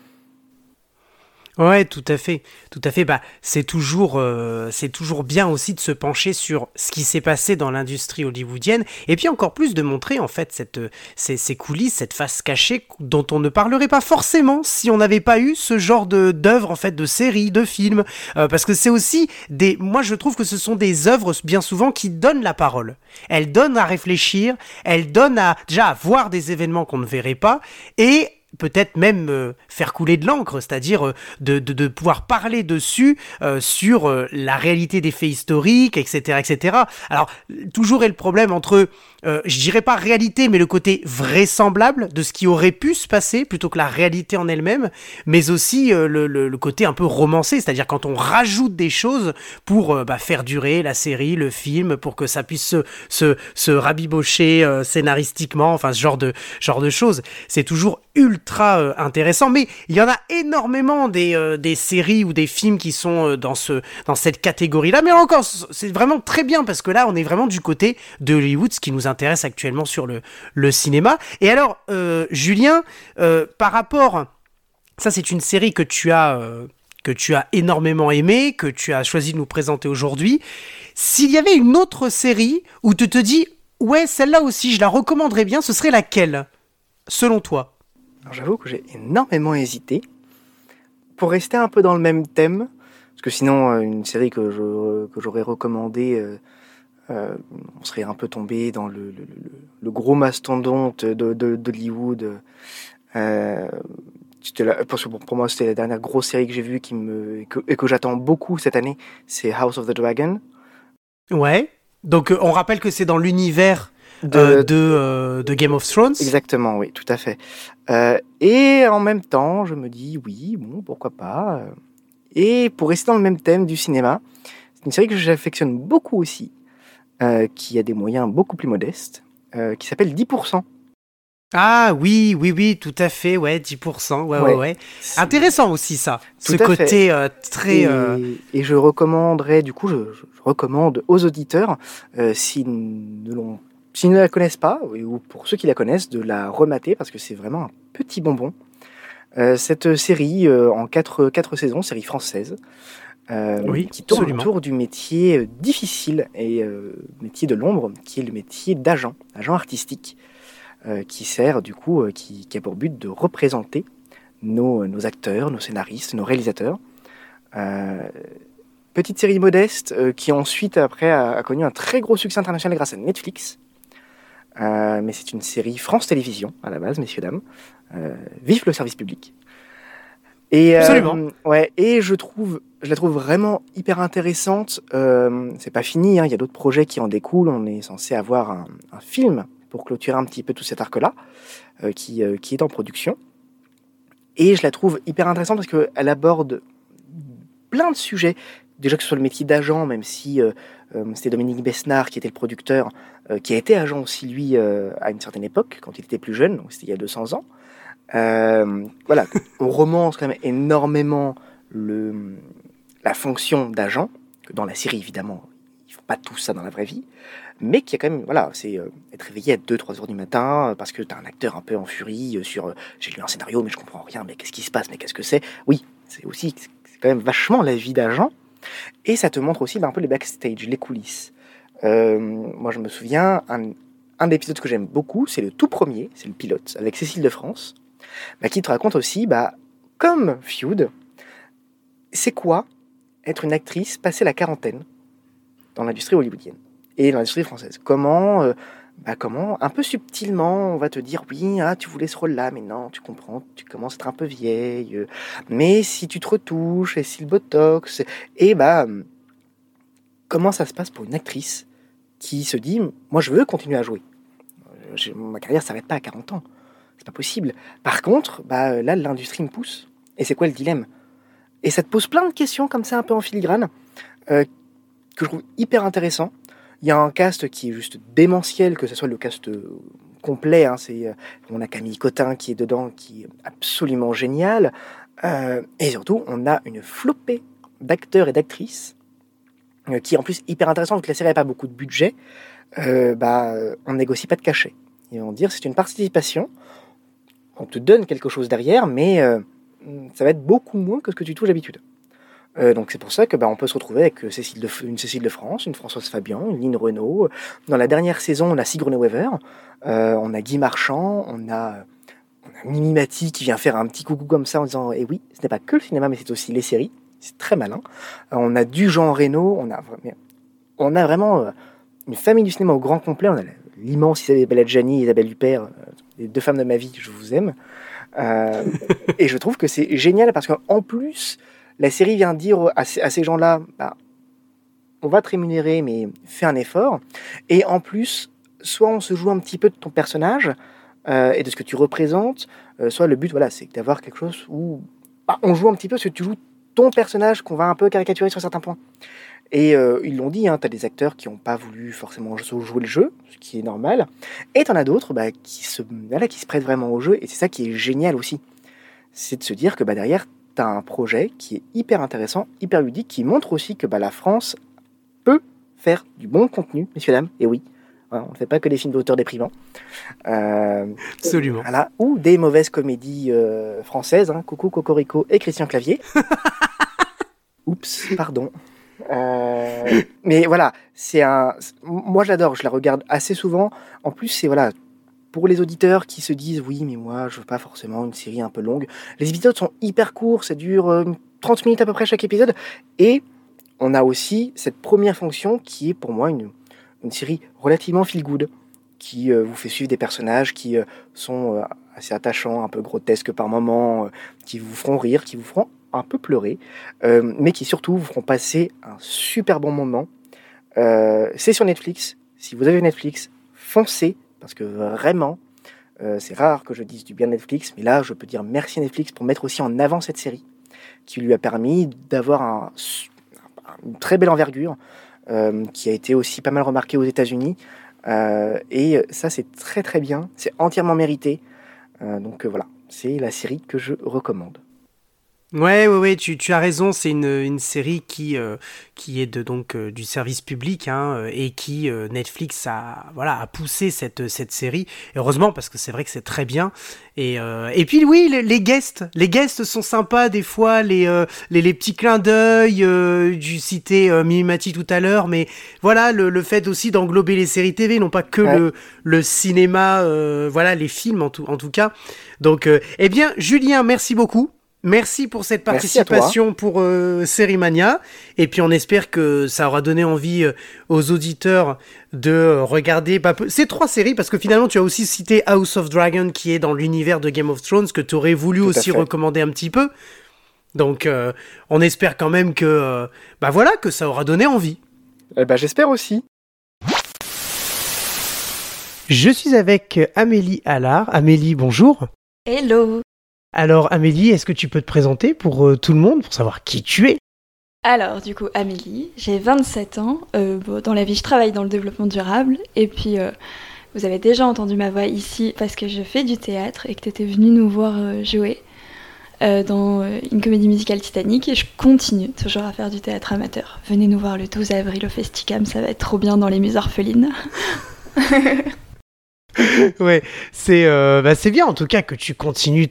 Ouais, tout à fait. C'est toujours bien aussi de se pencher sur ce qui s'est passé dans l'industrie hollywoodienne, et puis encore plus de montrer en fait ces coulisses, cette face cachée dont on ne parlerait pas forcément si on n'avait pas eu ce genre d'œuvres en fait, de séries, de films, parce que c'est aussi moi je trouve que ce sont des œuvres bien souvent qui donnent la parole. Elles donnent à réfléchir, elles donnent déjà à voir des événements qu'on ne verrait pas, et peut-être même faire couler de l'encre, c'est-à-dire de pouvoir parler dessus sur la réalité des faits historiques, etc., etc. Alors, toujours est le problème entre, je dirais pas réalité, mais le côté vraisemblable de ce qui aurait pu se passer, plutôt que la réalité en elle-même, mais aussi le côté un peu romancé, c'est-à-dire quand on rajoute des choses pour faire durer la série, le film, pour que ça puisse se rabibocher scénaristiquement, enfin ce genre de choses. C'est toujours ultra intéressant, mais il y en a énormément des séries ou des films qui sont dans cette catégorie-là, mais encore, c'est vraiment très bien, parce que là, on est vraiment du côté de Hollywood, ce qui nous intéresse actuellement sur le cinéma. Et alors, Julien, par rapport... Ça, c'est une série que tu as énormément aimée, que tu as choisi de nous présenter aujourd'hui. S'il y avait une autre série où tu te dis, ouais, celle-là aussi, je la recommanderais bien, ce serait laquelle, selon toi ? Alors, j'avoue que j'ai énormément hésité. Pour rester un peu dans le même thème, parce que sinon, une série que j'aurais recommandée, on serait un peu tombé dans le gros mastodonte d'Hollywood. Pour moi, c'était la dernière grosse série que j'ai vue et que j'attends beaucoup cette année, c'est House of the Dragon. Ouais, donc on rappelle que c'est dans l'univers de Game of Thrones. Exactement, oui, tout à fait. Et en même temps, je me dis, oui, bon, pourquoi pas. Et pour rester dans le même thème du cinéma, c'est une série que j'affectionne beaucoup aussi, qui a des moyens beaucoup plus modestes, qui s'appelle 10%. Ah oui, tout à fait, ouais, 10%, ouais. Intéressant aussi ça, ce côté très... Et je recommanderais, du coup, je recommande aux auditeurs, s'ils ne la connaissent pas, ou pour ceux qui la connaissent, de la remater, parce que c'est vraiment un petit bonbon. Cette série, en 4 saisons, série française, qui tourne autour du métier difficile et métier de l'ombre, qui est le métier agent artistique, qui sert du coup, qui a pour but de représenter nos acteurs, nos scénaristes, nos réalisateurs. Petite série modeste qui ensuite après a connu un très gros succès international grâce à Netflix. Mais c'est une série France Télévisions à la base, messieurs dames. Vive le service public. Et absolument. Et je la trouve vraiment hyper intéressante. C'est pas fini, il y a d'autres projets qui en découlent. On est censé avoir un film pour clôturer un petit peu tout cet arc-là, qui est en production. Et je la trouve hyper intéressante parce qu'elle aborde plein de sujets. Déjà que ce soit le métier d'agent, même si c'était Dominique Besnard qui était le producteur, qui a été agent aussi, lui, à une certaine époque, quand il était plus jeune, donc c'était il y a 200 ans. On romance quand même énormément la fonction d'agent, que dans la série, évidemment, ils font pas tout ça dans la vraie vie, mais qui a quand même, c'est être réveillé à 2-3 heures du matin, parce que t'as un acteur un peu en furie sur j'ai lu un scénario, mais je comprends rien, mais qu'est-ce qui se passe, mais qu'est-ce que c'est ? Oui, c'est quand même vachement la vie d'agent, et ça te montre aussi un peu les backstage, les coulisses. Moi, je me souviens, un épisode que j'aime beaucoup, c'est le tout premier, c'est le pilote, avec Cécile de France, qui te raconte aussi, comme Feud, c'est quoi être une actrice passée la quarantaine dans l'industrie hollywoodienne et dans l'industrie française. Comment, un peu subtilement, on va te dire, oui, tu voulais ce rôle-là, mais non, tu comprends, tu commences à être un peu vieille, mais si tu te retouches, et si le botox, et comment ça se passe pour une actrice qui se dit, moi je veux continuer à jouer. Ma carrière ne s'arrête pas à 40 ans. C'est pas possible. Par contre, là, l'industrie me pousse. Et c'est quoi le dilemme ? Et ça te pose plein de questions comme ça, un peu en filigrane, que je trouve hyper intéressant. Il y a un cast qui est juste démentiel, que ce soit le cast complet. On a Camille Cotin qui est dedans, qui est absolument génial. Et surtout, on a une flopée d'acteurs et d'actrices qui est en plus hyper intéressant, vu que la série n'a pas beaucoup de budget. On négocie pas de cachet. Ils vont dire c'est une participation, on te donne quelque chose derrière, mais ça va être beaucoup moins que ce que tu touches d'habitude. Donc c'est pour ça que on peut se retrouver avec une Cécile de France, une Françoise Fabian, une Lynn Renaud. Dans la dernière saison, on a Sigourney Weaver, on a Guy Marchand, on a Mimi Mati qui vient faire un petit coucou comme ça en disant oui, ce n'est pas que le cinéma, mais c'est aussi les séries. C'est très malin. On a du Jean Reno, on a vraiment une famille du cinéma au grand complet. On a l'immense Isabelle Adjani et Isabelle Huppert, les deux femmes de ma vie, je vous aime. Et je trouve que c'est génial parce qu'en plus, la série vient dire à ces gens-là, on va te rémunérer, mais fais un effort. Et en plus, soit on se joue un petit peu de ton personnage et de ce que tu représentes, soit le but, c'est d'avoir quelque chose où on joue un petit peu ce que tu joues ton personnage qu'on va un peu caricaturer sur certains points. Et ils l'ont dit, t'as des acteurs qui n'ont pas voulu forcément jouer le jeu, ce qui est normal, et t'en as d'autres qui se prêtent vraiment au jeu, et c'est ça qui est génial aussi. C'est de se dire que derrière, t'as un projet qui est hyper intéressant, hyper ludique, qui montre aussi que la France peut faire du bon contenu, messieurs, dames, et oui, on ne fait pas que des films d'auteurs déprimants. Absolument. Voilà, ou des mauvaises comédies françaises, Coucou, Cocorico et Christian Clavier. Oups, pardon. Mais voilà, moi j'adore, je la regarde assez souvent. En plus, c'est pour les auditeurs qui se disent oui, mais moi je veux pas forcément une série un peu longue. Les épisodes sont hyper courts, ça dure 30 minutes à peu près chaque épisode. Et on a aussi cette première fonction qui est pour moi une série relativement feel good, qui vous fait suivre des personnages qui sont assez attachants, un peu grotesques par moments, qui vous feront rire, qui vous feront un peu pleurer, mais qui surtout vous feront passer un super bon moment. C'est sur Netflix. Si vous avez Netflix, foncez, parce que vraiment, c'est rare que je dise du bien de Netflix, mais là, je peux dire merci Netflix pour mettre aussi en avant cette série, qui lui a permis d'avoir une très belle envergure, qui a été aussi pas mal remarquée aux États-Unis, et ça, c'est très très bien, c'est entièrement mérité. Donc voilà, c'est la série que je recommande. Ouais, tu as raison, c'est une série qui est du service public et qui Netflix a poussé cette série. Et heureusement, parce que c'est vrai que c'est très bien. Et puis oui, les guests sont sympas des fois, les petits clins d'œil. Tu citais Mimi Mati tout à l'heure, mais voilà le fait aussi d'englober les séries TV, non pas que le cinéma, les films en tout cas. Donc Julien, merci beaucoup. Merci pour cette participation pour Série Mania. Et puis on espère que ça aura donné envie aux auditeurs de regarder ces 3 séries, parce que finalement tu as aussi cité House of Dragon qui est dans l'univers de Game of Thrones, que tu aurais voulu aussi recommander un petit peu. Donc on espère quand même que que ça aura donné envie. J'espère aussi. Je suis avec Amélie Allard. Amélie, bonjour. Hello. Alors Amélie, est-ce que tu peux te présenter pour tout le monde, pour savoir qui tu es ? Alors du coup Amélie, j'ai 27 ans, dans la vie je travaille dans le développement durable, et puis vous avez déjà entendu ma voix ici parce que je fais du théâtre et que tu étais venue nous voir jouer dans une comédie musicale Titanic, et je continue toujours à faire du théâtre amateur. Venez nous voir le 12 avril au Festicam, ça va être trop bien dans les Muses Orphelines. Ouais, c'est bien en tout cas que tu continues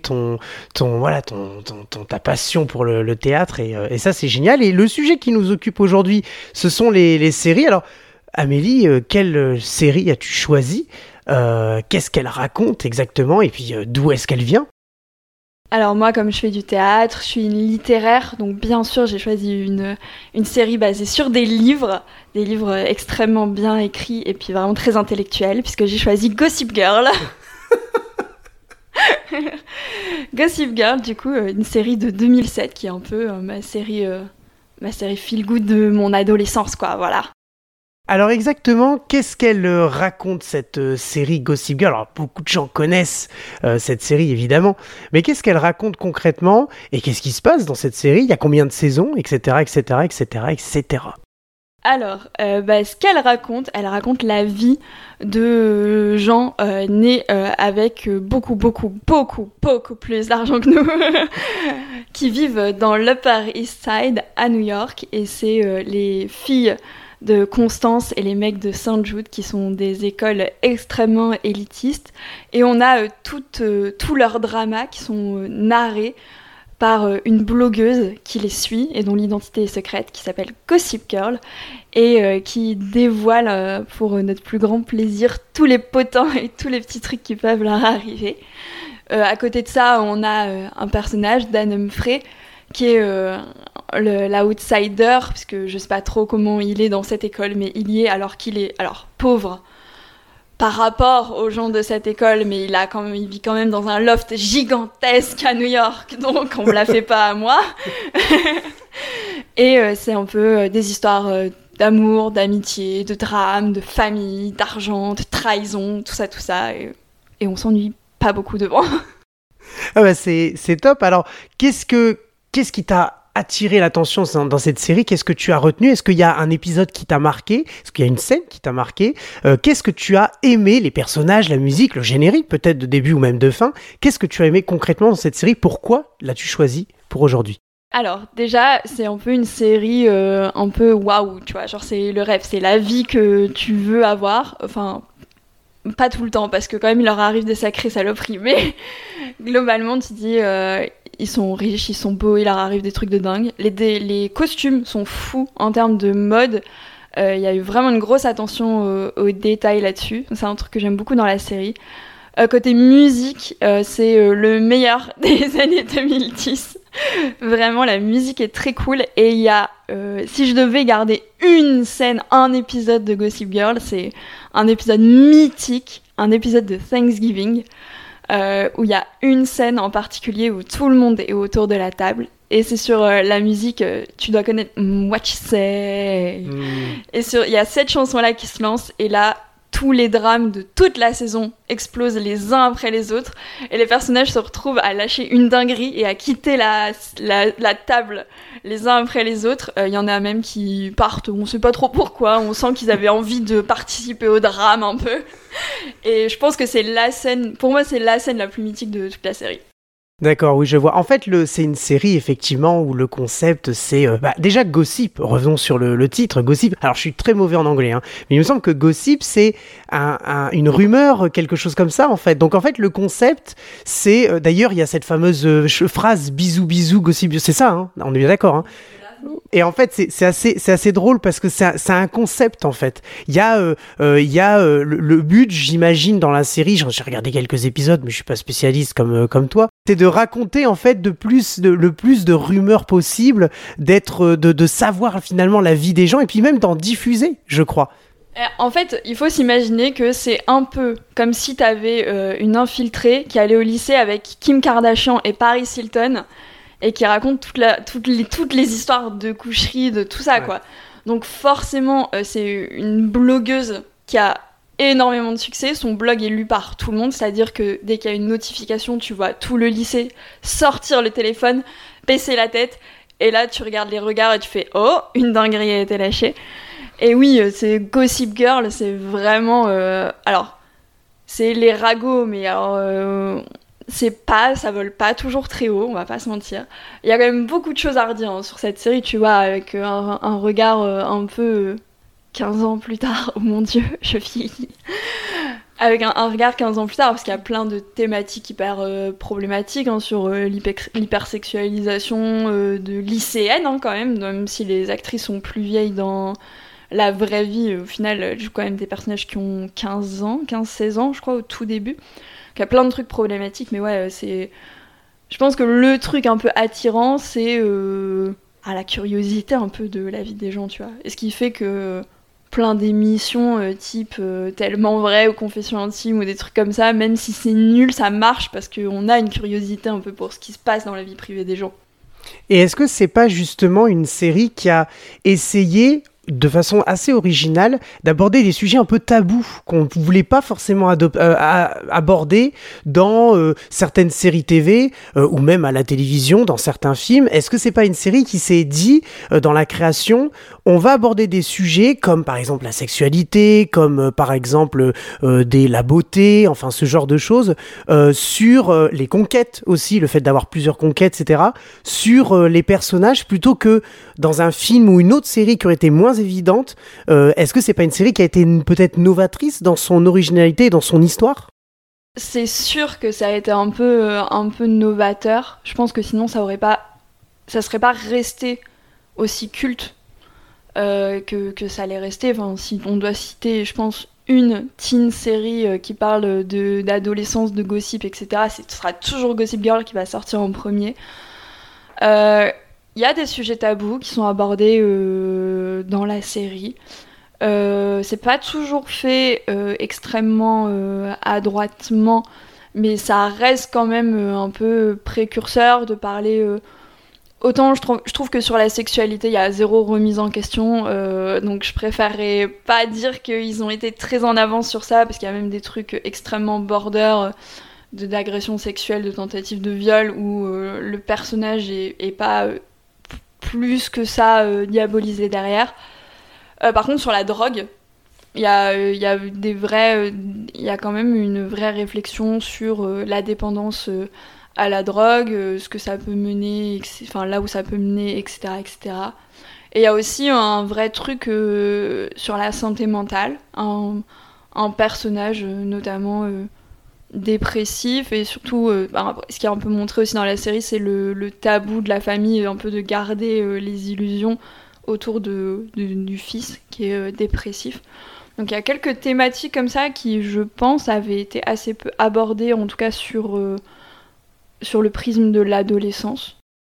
ta passion pour le théâtre, et ça c'est génial. Et le sujet qui nous occupe aujourd'hui, ce sont les séries. Alors Amélie, quelle série as-tu choisi ? Qu'est-ce qu'elle raconte exactement ? Et puis, d'où est-ce qu'elle vient ? Alors moi, comme je fais du théâtre, je suis une littéraire, donc bien sûr, j'ai choisi une série basée sur des livres extrêmement bien écrits et puis vraiment très intellectuels, puisque j'ai choisi Gossip Girl. Gossip Girl, du coup, une série de 2007 qui est un peu ma série feel good de mon adolescence, quoi, voilà. Alors exactement, qu'est-ce qu'elle raconte cette série Gossip Girl ? Alors beaucoup de gens connaissent cette série évidemment, mais qu'est-ce qu'elle raconte concrètement ? Et qu'est-ce qui se passe dans cette série ? Il y a combien de saisons, etc., etc., etc., etc. Alors, ce qu'elle raconte, elle raconte la vie de gens nés avec beaucoup plus d'argent que nous, qui vivent dans l'Upper East Side à New York, et c'est les filles de Constance et les mecs de St. Jude qui sont des écoles extrêmement élitistes, et on a tous leurs dramas qui sont narrés par une blogueuse qui les suit et dont l'identité est secrète, qui s'appelle Gossip Girl, et qui dévoile pour notre plus grand plaisir tous les potins et tous les petits trucs qui peuvent leur arriver. À côté de ça, on a un personnage, Dan Humphrey, qui est l'outsider, puisque je sais pas trop comment il est dans cette école, mais il y est alors qu'il est pauvre par rapport aux gens de cette école, mais il vit quand même dans un loft gigantesque à New York, donc on me la fait pas à moi. Et c'est un peu des histoires d'amour, d'amitié, de drame, de famille, d'argent, de trahison, tout ça, et on s'ennuie pas beaucoup devant. Ah bah c'est top. Alors, qu'est-ce qui t'a attiré l'attention dans cette série ? Qu'est-ce que tu as retenu ? Est-ce qu'il y a un épisode qui t'a marqué ? Est-ce qu'il y a une scène qui t'a marqué ? Qu'est-ce que tu as aimé ? Les personnages, la musique, le générique, peut-être de début ou même de fin. Qu'est-ce que tu as aimé concrètement dans cette série ? Pourquoi l'as-tu choisie pour aujourd'hui ? Alors, déjà, c'est un peu une série un peu waouh, tu vois, genre c'est le rêve, c'est la vie que tu veux avoir, enfin, pas tout le temps, parce que quand même, il leur arrive des sacrées saloperies, mais globalement, tu dis, ils sont riches, ils sont beaux, il leur arrive des trucs de dingue. Les costumes sont fous en termes de mode, il y a eu vraiment une grosse attention aux détails là-dessus, c'est un truc que j'aime beaucoup dans la série. Côté musique, c'est le meilleur des années 2010. Vraiment, la musique est très cool. Et il y a, si je devais garder une scène, un épisode de Gossip Girl, c'est un épisode mythique, un épisode de Thanksgiving, où il y a une scène en particulier où tout le monde est autour de la table. Et c'est sur la musique, tu dois connaître What You Say. Et il y a cette chanson-là qui se lance, et là, tous les drames de toute la saison explosent les uns après les autres, et les personnages se retrouvent à lâcher une dinguerie et à quitter la table les uns après les autres. Il y en a même qui partent, on sait pas trop pourquoi, on sent qu'ils avaient envie de participer au drame un peu. Et je pense que c'est la scène, pour moi c'est la scène la plus mythique de toute la série. D'accord, oui, je vois. En fait, c'est une série, effectivement, où le concept, c'est... déjà, Gossip, revenons sur le titre, Gossip. Alors, je suis très mauvais en anglais, hein, mais il me semble que Gossip, c'est une rumeur, quelque chose comme ça, en fait. Donc, en fait, le concept, c'est... d'ailleurs, il y a cette fameuse phrase « bisous, bisous, Gossip », c'est ça, hein, on est bien d'accord, hein. Et en fait, c'est assez drôle parce que c'est un concept, en fait. Il y a le but, j'imagine, dans la série, j'ai regardé quelques épisodes, mais je suis pas spécialiste comme toi, c'est de raconter, en fait, le plus de rumeurs possible, de savoir finalement la vie des gens, et puis même d'en diffuser, je crois. En fait, il faut s'imaginer que c'est un peu comme si t'avais une infiltrée qui allait au lycée avec Kim Kardashian et Paris Hilton, et qui raconte toutes les histoires de coucherie, de tout ça, ouais. Quoi. Donc forcément, c'est une blogueuse qui a énormément de succès. Son blog est lu par tout le monde, c'est-à-dire que dès qu'il y a une notification, tu vois tout le lycée sortir le téléphone, baisser la tête, et là, tu regardes les regards et tu fais « Oh, une dinguerie a été lâchée !» Et oui, c'est Gossip Girl, c'est vraiment... alors, c'est les ragots, mais alors... ça vole pas toujours très haut, on va pas se mentir. Il y a quand même beaucoup de choses à redire sur cette série, tu vois, avec un regard un peu 15 ans plus tard. Oh mon Dieu, je vieillis. Avec un regard 15 ans plus tard, parce qu'il y a plein de thématiques hyper problématiques sur l'hypersexualisation de lycéennes, quand même si les actrices sont plus vieilles dans la vraie vie, au final, joue quand même des personnages qui ont 15-16 ans, je crois, au tout début. Il y a plein de trucs problématiques, mais ouais, je pense que le truc un peu attirant, c'est la curiosité un peu de la vie des gens, tu vois. Et ce qui fait que plein d'émissions type Tellement vrai ou Confession intime ou des trucs comme ça, même si c'est nul, ça marche parce qu'on a une curiosité un peu pour ce qui se passe dans la vie privée des gens. Et est-ce que c'est pas justement une série qui a essayé de façon assez originale d'aborder des sujets un peu tabous qu'on ne voulait pas forcément aborder dans certaines séries TV ou même à la télévision, dans certains films? Est-ce que c'est pas une série qui s'est dit dans la création, on va aborder des sujets comme par exemple la sexualité, comme par exemple la beauté, enfin ce genre de choses, sur les conquêtes aussi, le fait d'avoir plusieurs conquêtes, etc., sur les personnages, plutôt que dans un film ou une autre série qui aurait été moins évidente? Est-ce que c'est pas une série qui a été peut-être novatrice dans son originalité et dans son histoire? C'est sûr que ça a été un peu novateur. Je pense que sinon ça serait pas resté aussi culte que ça allait rester. Enfin, si on doit citer, je pense, une teen série qui parle d'adolescence, de gossip, etc., ce sera toujours Gossip Girl qui va sortir en premier. Il y a des sujets tabous qui sont abordés dans la série. C'est pas toujours fait extrêmement adroitement, mais ça reste quand même un peu précurseur de parler. Autant je trouve que sur la sexualité, il y a zéro remise en question, donc je préférerais pas dire qu'ils ont été très en avance sur ça, parce qu'il y a même des trucs extrêmement border d'agression sexuelle, de tentative de viol, où le personnage est pas plus que ça diabolisé derrière. Par contre, sur la drogue, il y a quand même une vraie réflexion sur la dépendance à la drogue, ce que ça peut mener, enfin là où ça peut mener, etc., etc. Et il y a aussi un vrai truc sur la santé mentale, un personnage notamment dépressif, et surtout ce qui est un peu montré aussi dans la série, c'est le tabou de la famille, un peu de garder les illusions autour du fils qui est dépressif. Donc il y a quelques thématiques comme ça qui, je pense, avaient été assez peu abordées, en tout cas sur le prisme de l'adolescence.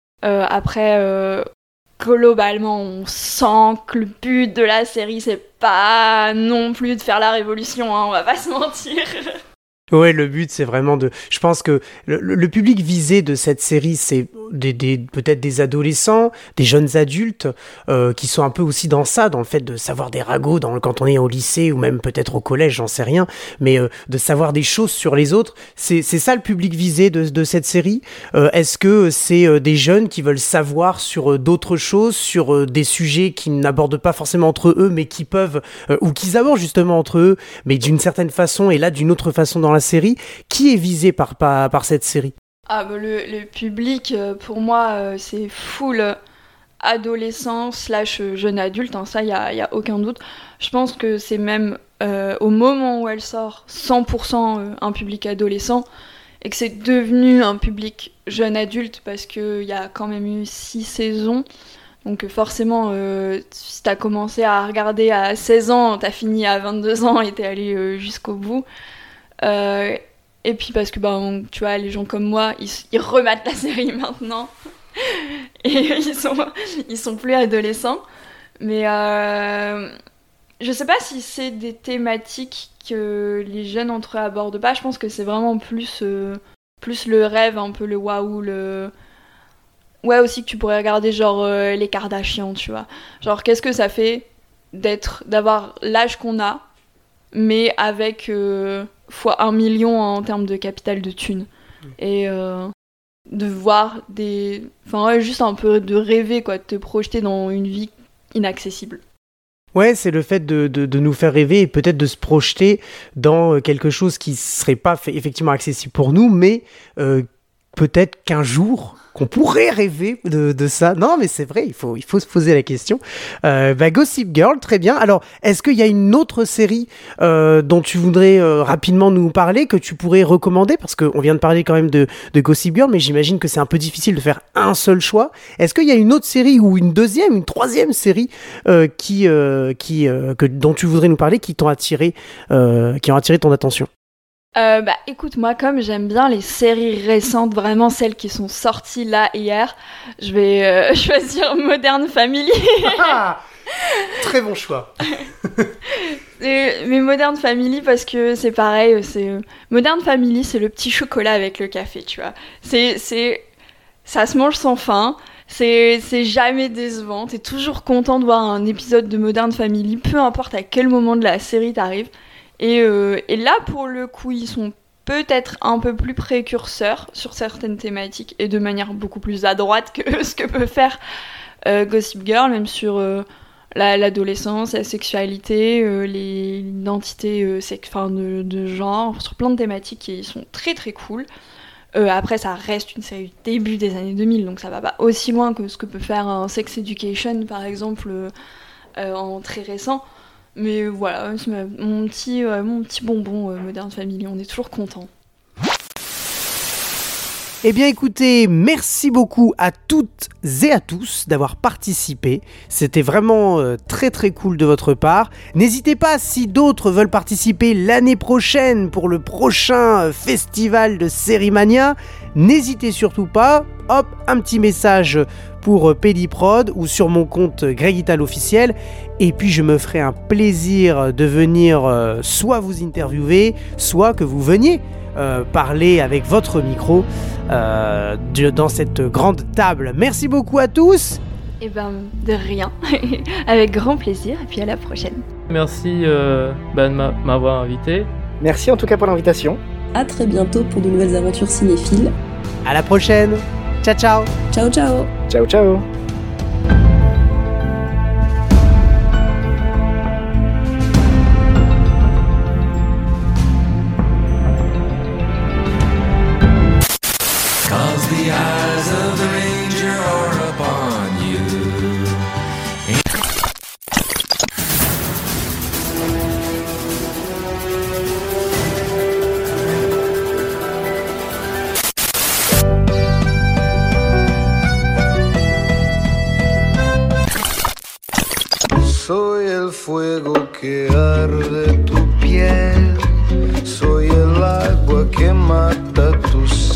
Après, globalement, on sent que le but de la série, c'est pas non plus de faire la révolution, hein, on va pas se mentir. Ouais, le but, c'est vraiment de... Je pense que le public visé de cette série, c'est peut-être des adolescents, des jeunes adultes, qui sont un peu aussi dans ça, dans le fait de savoir des ragots quand on est au lycée, ou même peut-être au collège, j'en sais rien, mais de savoir des choses sur les autres. C'est ça le public visé de cette série. Est-ce que c'est des jeunes qui veulent savoir sur d'autres choses, sur des sujets qu'ils n'abordent pas forcément entre eux, mais qui peuvent, ou qu'ils abordent justement entre eux, mais d'une certaine façon, et là d'une autre façon dans la série? Qui est visé par cette série? Le public, pour moi, c'est full adolescent / jeune adulte, hein, ça, il y a aucun doute. Je pense que c'est même, au moment où elle sort, 100% un public adolescent, et que c'est devenu un public jeune adulte, parce qu'il y a quand même eu 6 saisons. Donc forcément, si t'as commencé à regarder à 16 ans, t'as fini à 22 ans et t'es allé jusqu'au bout. Et puis parce que tu vois, les gens comme moi, ils rematent la série maintenant et ils sont plus adolescents, mais je sais pas si c'est des thématiques que les jeunes entre eux abordent pas. Je pense que c'est vraiment plus le rêve, un peu le waouh, ouais, aussi que tu pourrais regarder genre les Kardashians, tu vois, genre qu'est-ce que ça fait d'avoir l'âge qu'on a, mais avec fois 1 million en termes de capital de thunes. Et de voir juste un peu de rêver, quoi, de te projeter dans une vie inaccessible. Ouais, c'est le fait de nous faire rêver et peut-être de se projeter dans quelque chose qui serait pas effectivement accessible pour nous, mais peut-être qu'un jour, qu'on pourrait rêver de ça. Non, mais c'est vrai, il faut se poser la question. Gossip Girl, très bien. Alors, est-ce qu'il y a une autre série dont tu voudrais rapidement nous parler, que tu pourrais recommander? Parce qu'on vient de parler quand même de Gossip Girl, mais j'imagine que c'est un peu difficile de faire un seul choix. Est-ce qu'il y a une autre série ou une deuxième, une troisième série dont tu voudrais nous parler, qui ont attiré ton attention? Écoute, moi, comme j'aime bien les séries récentes, vraiment celles qui sont sorties là hier, je vais choisir Modern Family. Très bon choix. Mais Modern Family, parce que c'est pareil, Modern Family, c'est le petit chocolat avec le café, tu vois. Ça se mange sans faim. C'est jamais décevant. T'es toujours content de voir un épisode de Modern Family, peu importe à quel moment de la série t'arrives. Et là, pour le coup, ils sont peut-être un peu plus précurseurs sur certaines thématiques et de manière beaucoup plus à droite que ce que peut faire Gossip Girl, même sur l'adolescence, la sexualité, l'identité de genre, sur plein de thématiques qui sont très très cool. Après, ça reste une série du début des années 2000, donc ça va pas aussi loin que ce que peut faire un Sex Education, par exemple, en très récent. Mais voilà, c'est mon petit bonbon Modern Family, on est toujours contents. Eh bien écoutez, merci beaucoup à toutes et à tous d'avoir participé. C'était vraiment très très cool de votre part. N'hésitez pas, si d'autres veulent participer l'année prochaine pour le prochain festival de Sérimania, n'hésitez surtout pas. Hop, un petit message pour Pédiprod ou sur mon compte Greg Ital officiel. Et puis je me ferai un plaisir de venir soit vous interviewer, soit que vous veniez parler avec votre micro dans cette grande table. Merci beaucoup à tous. Eh ben, de rien. Avec grand plaisir. Et puis à la prochaine. Merci de m'avoir invité. Merci en tout cas pour l'invitation. À très bientôt pour de nouvelles aventures cinéphiles. À la prochaine. Ciao, ciao. Ciao, ciao. Ciao, ciao. Cause the eyes of the ranger are upon you. Soy el fuego que arde tu piel, soy el agua que mata tu sed.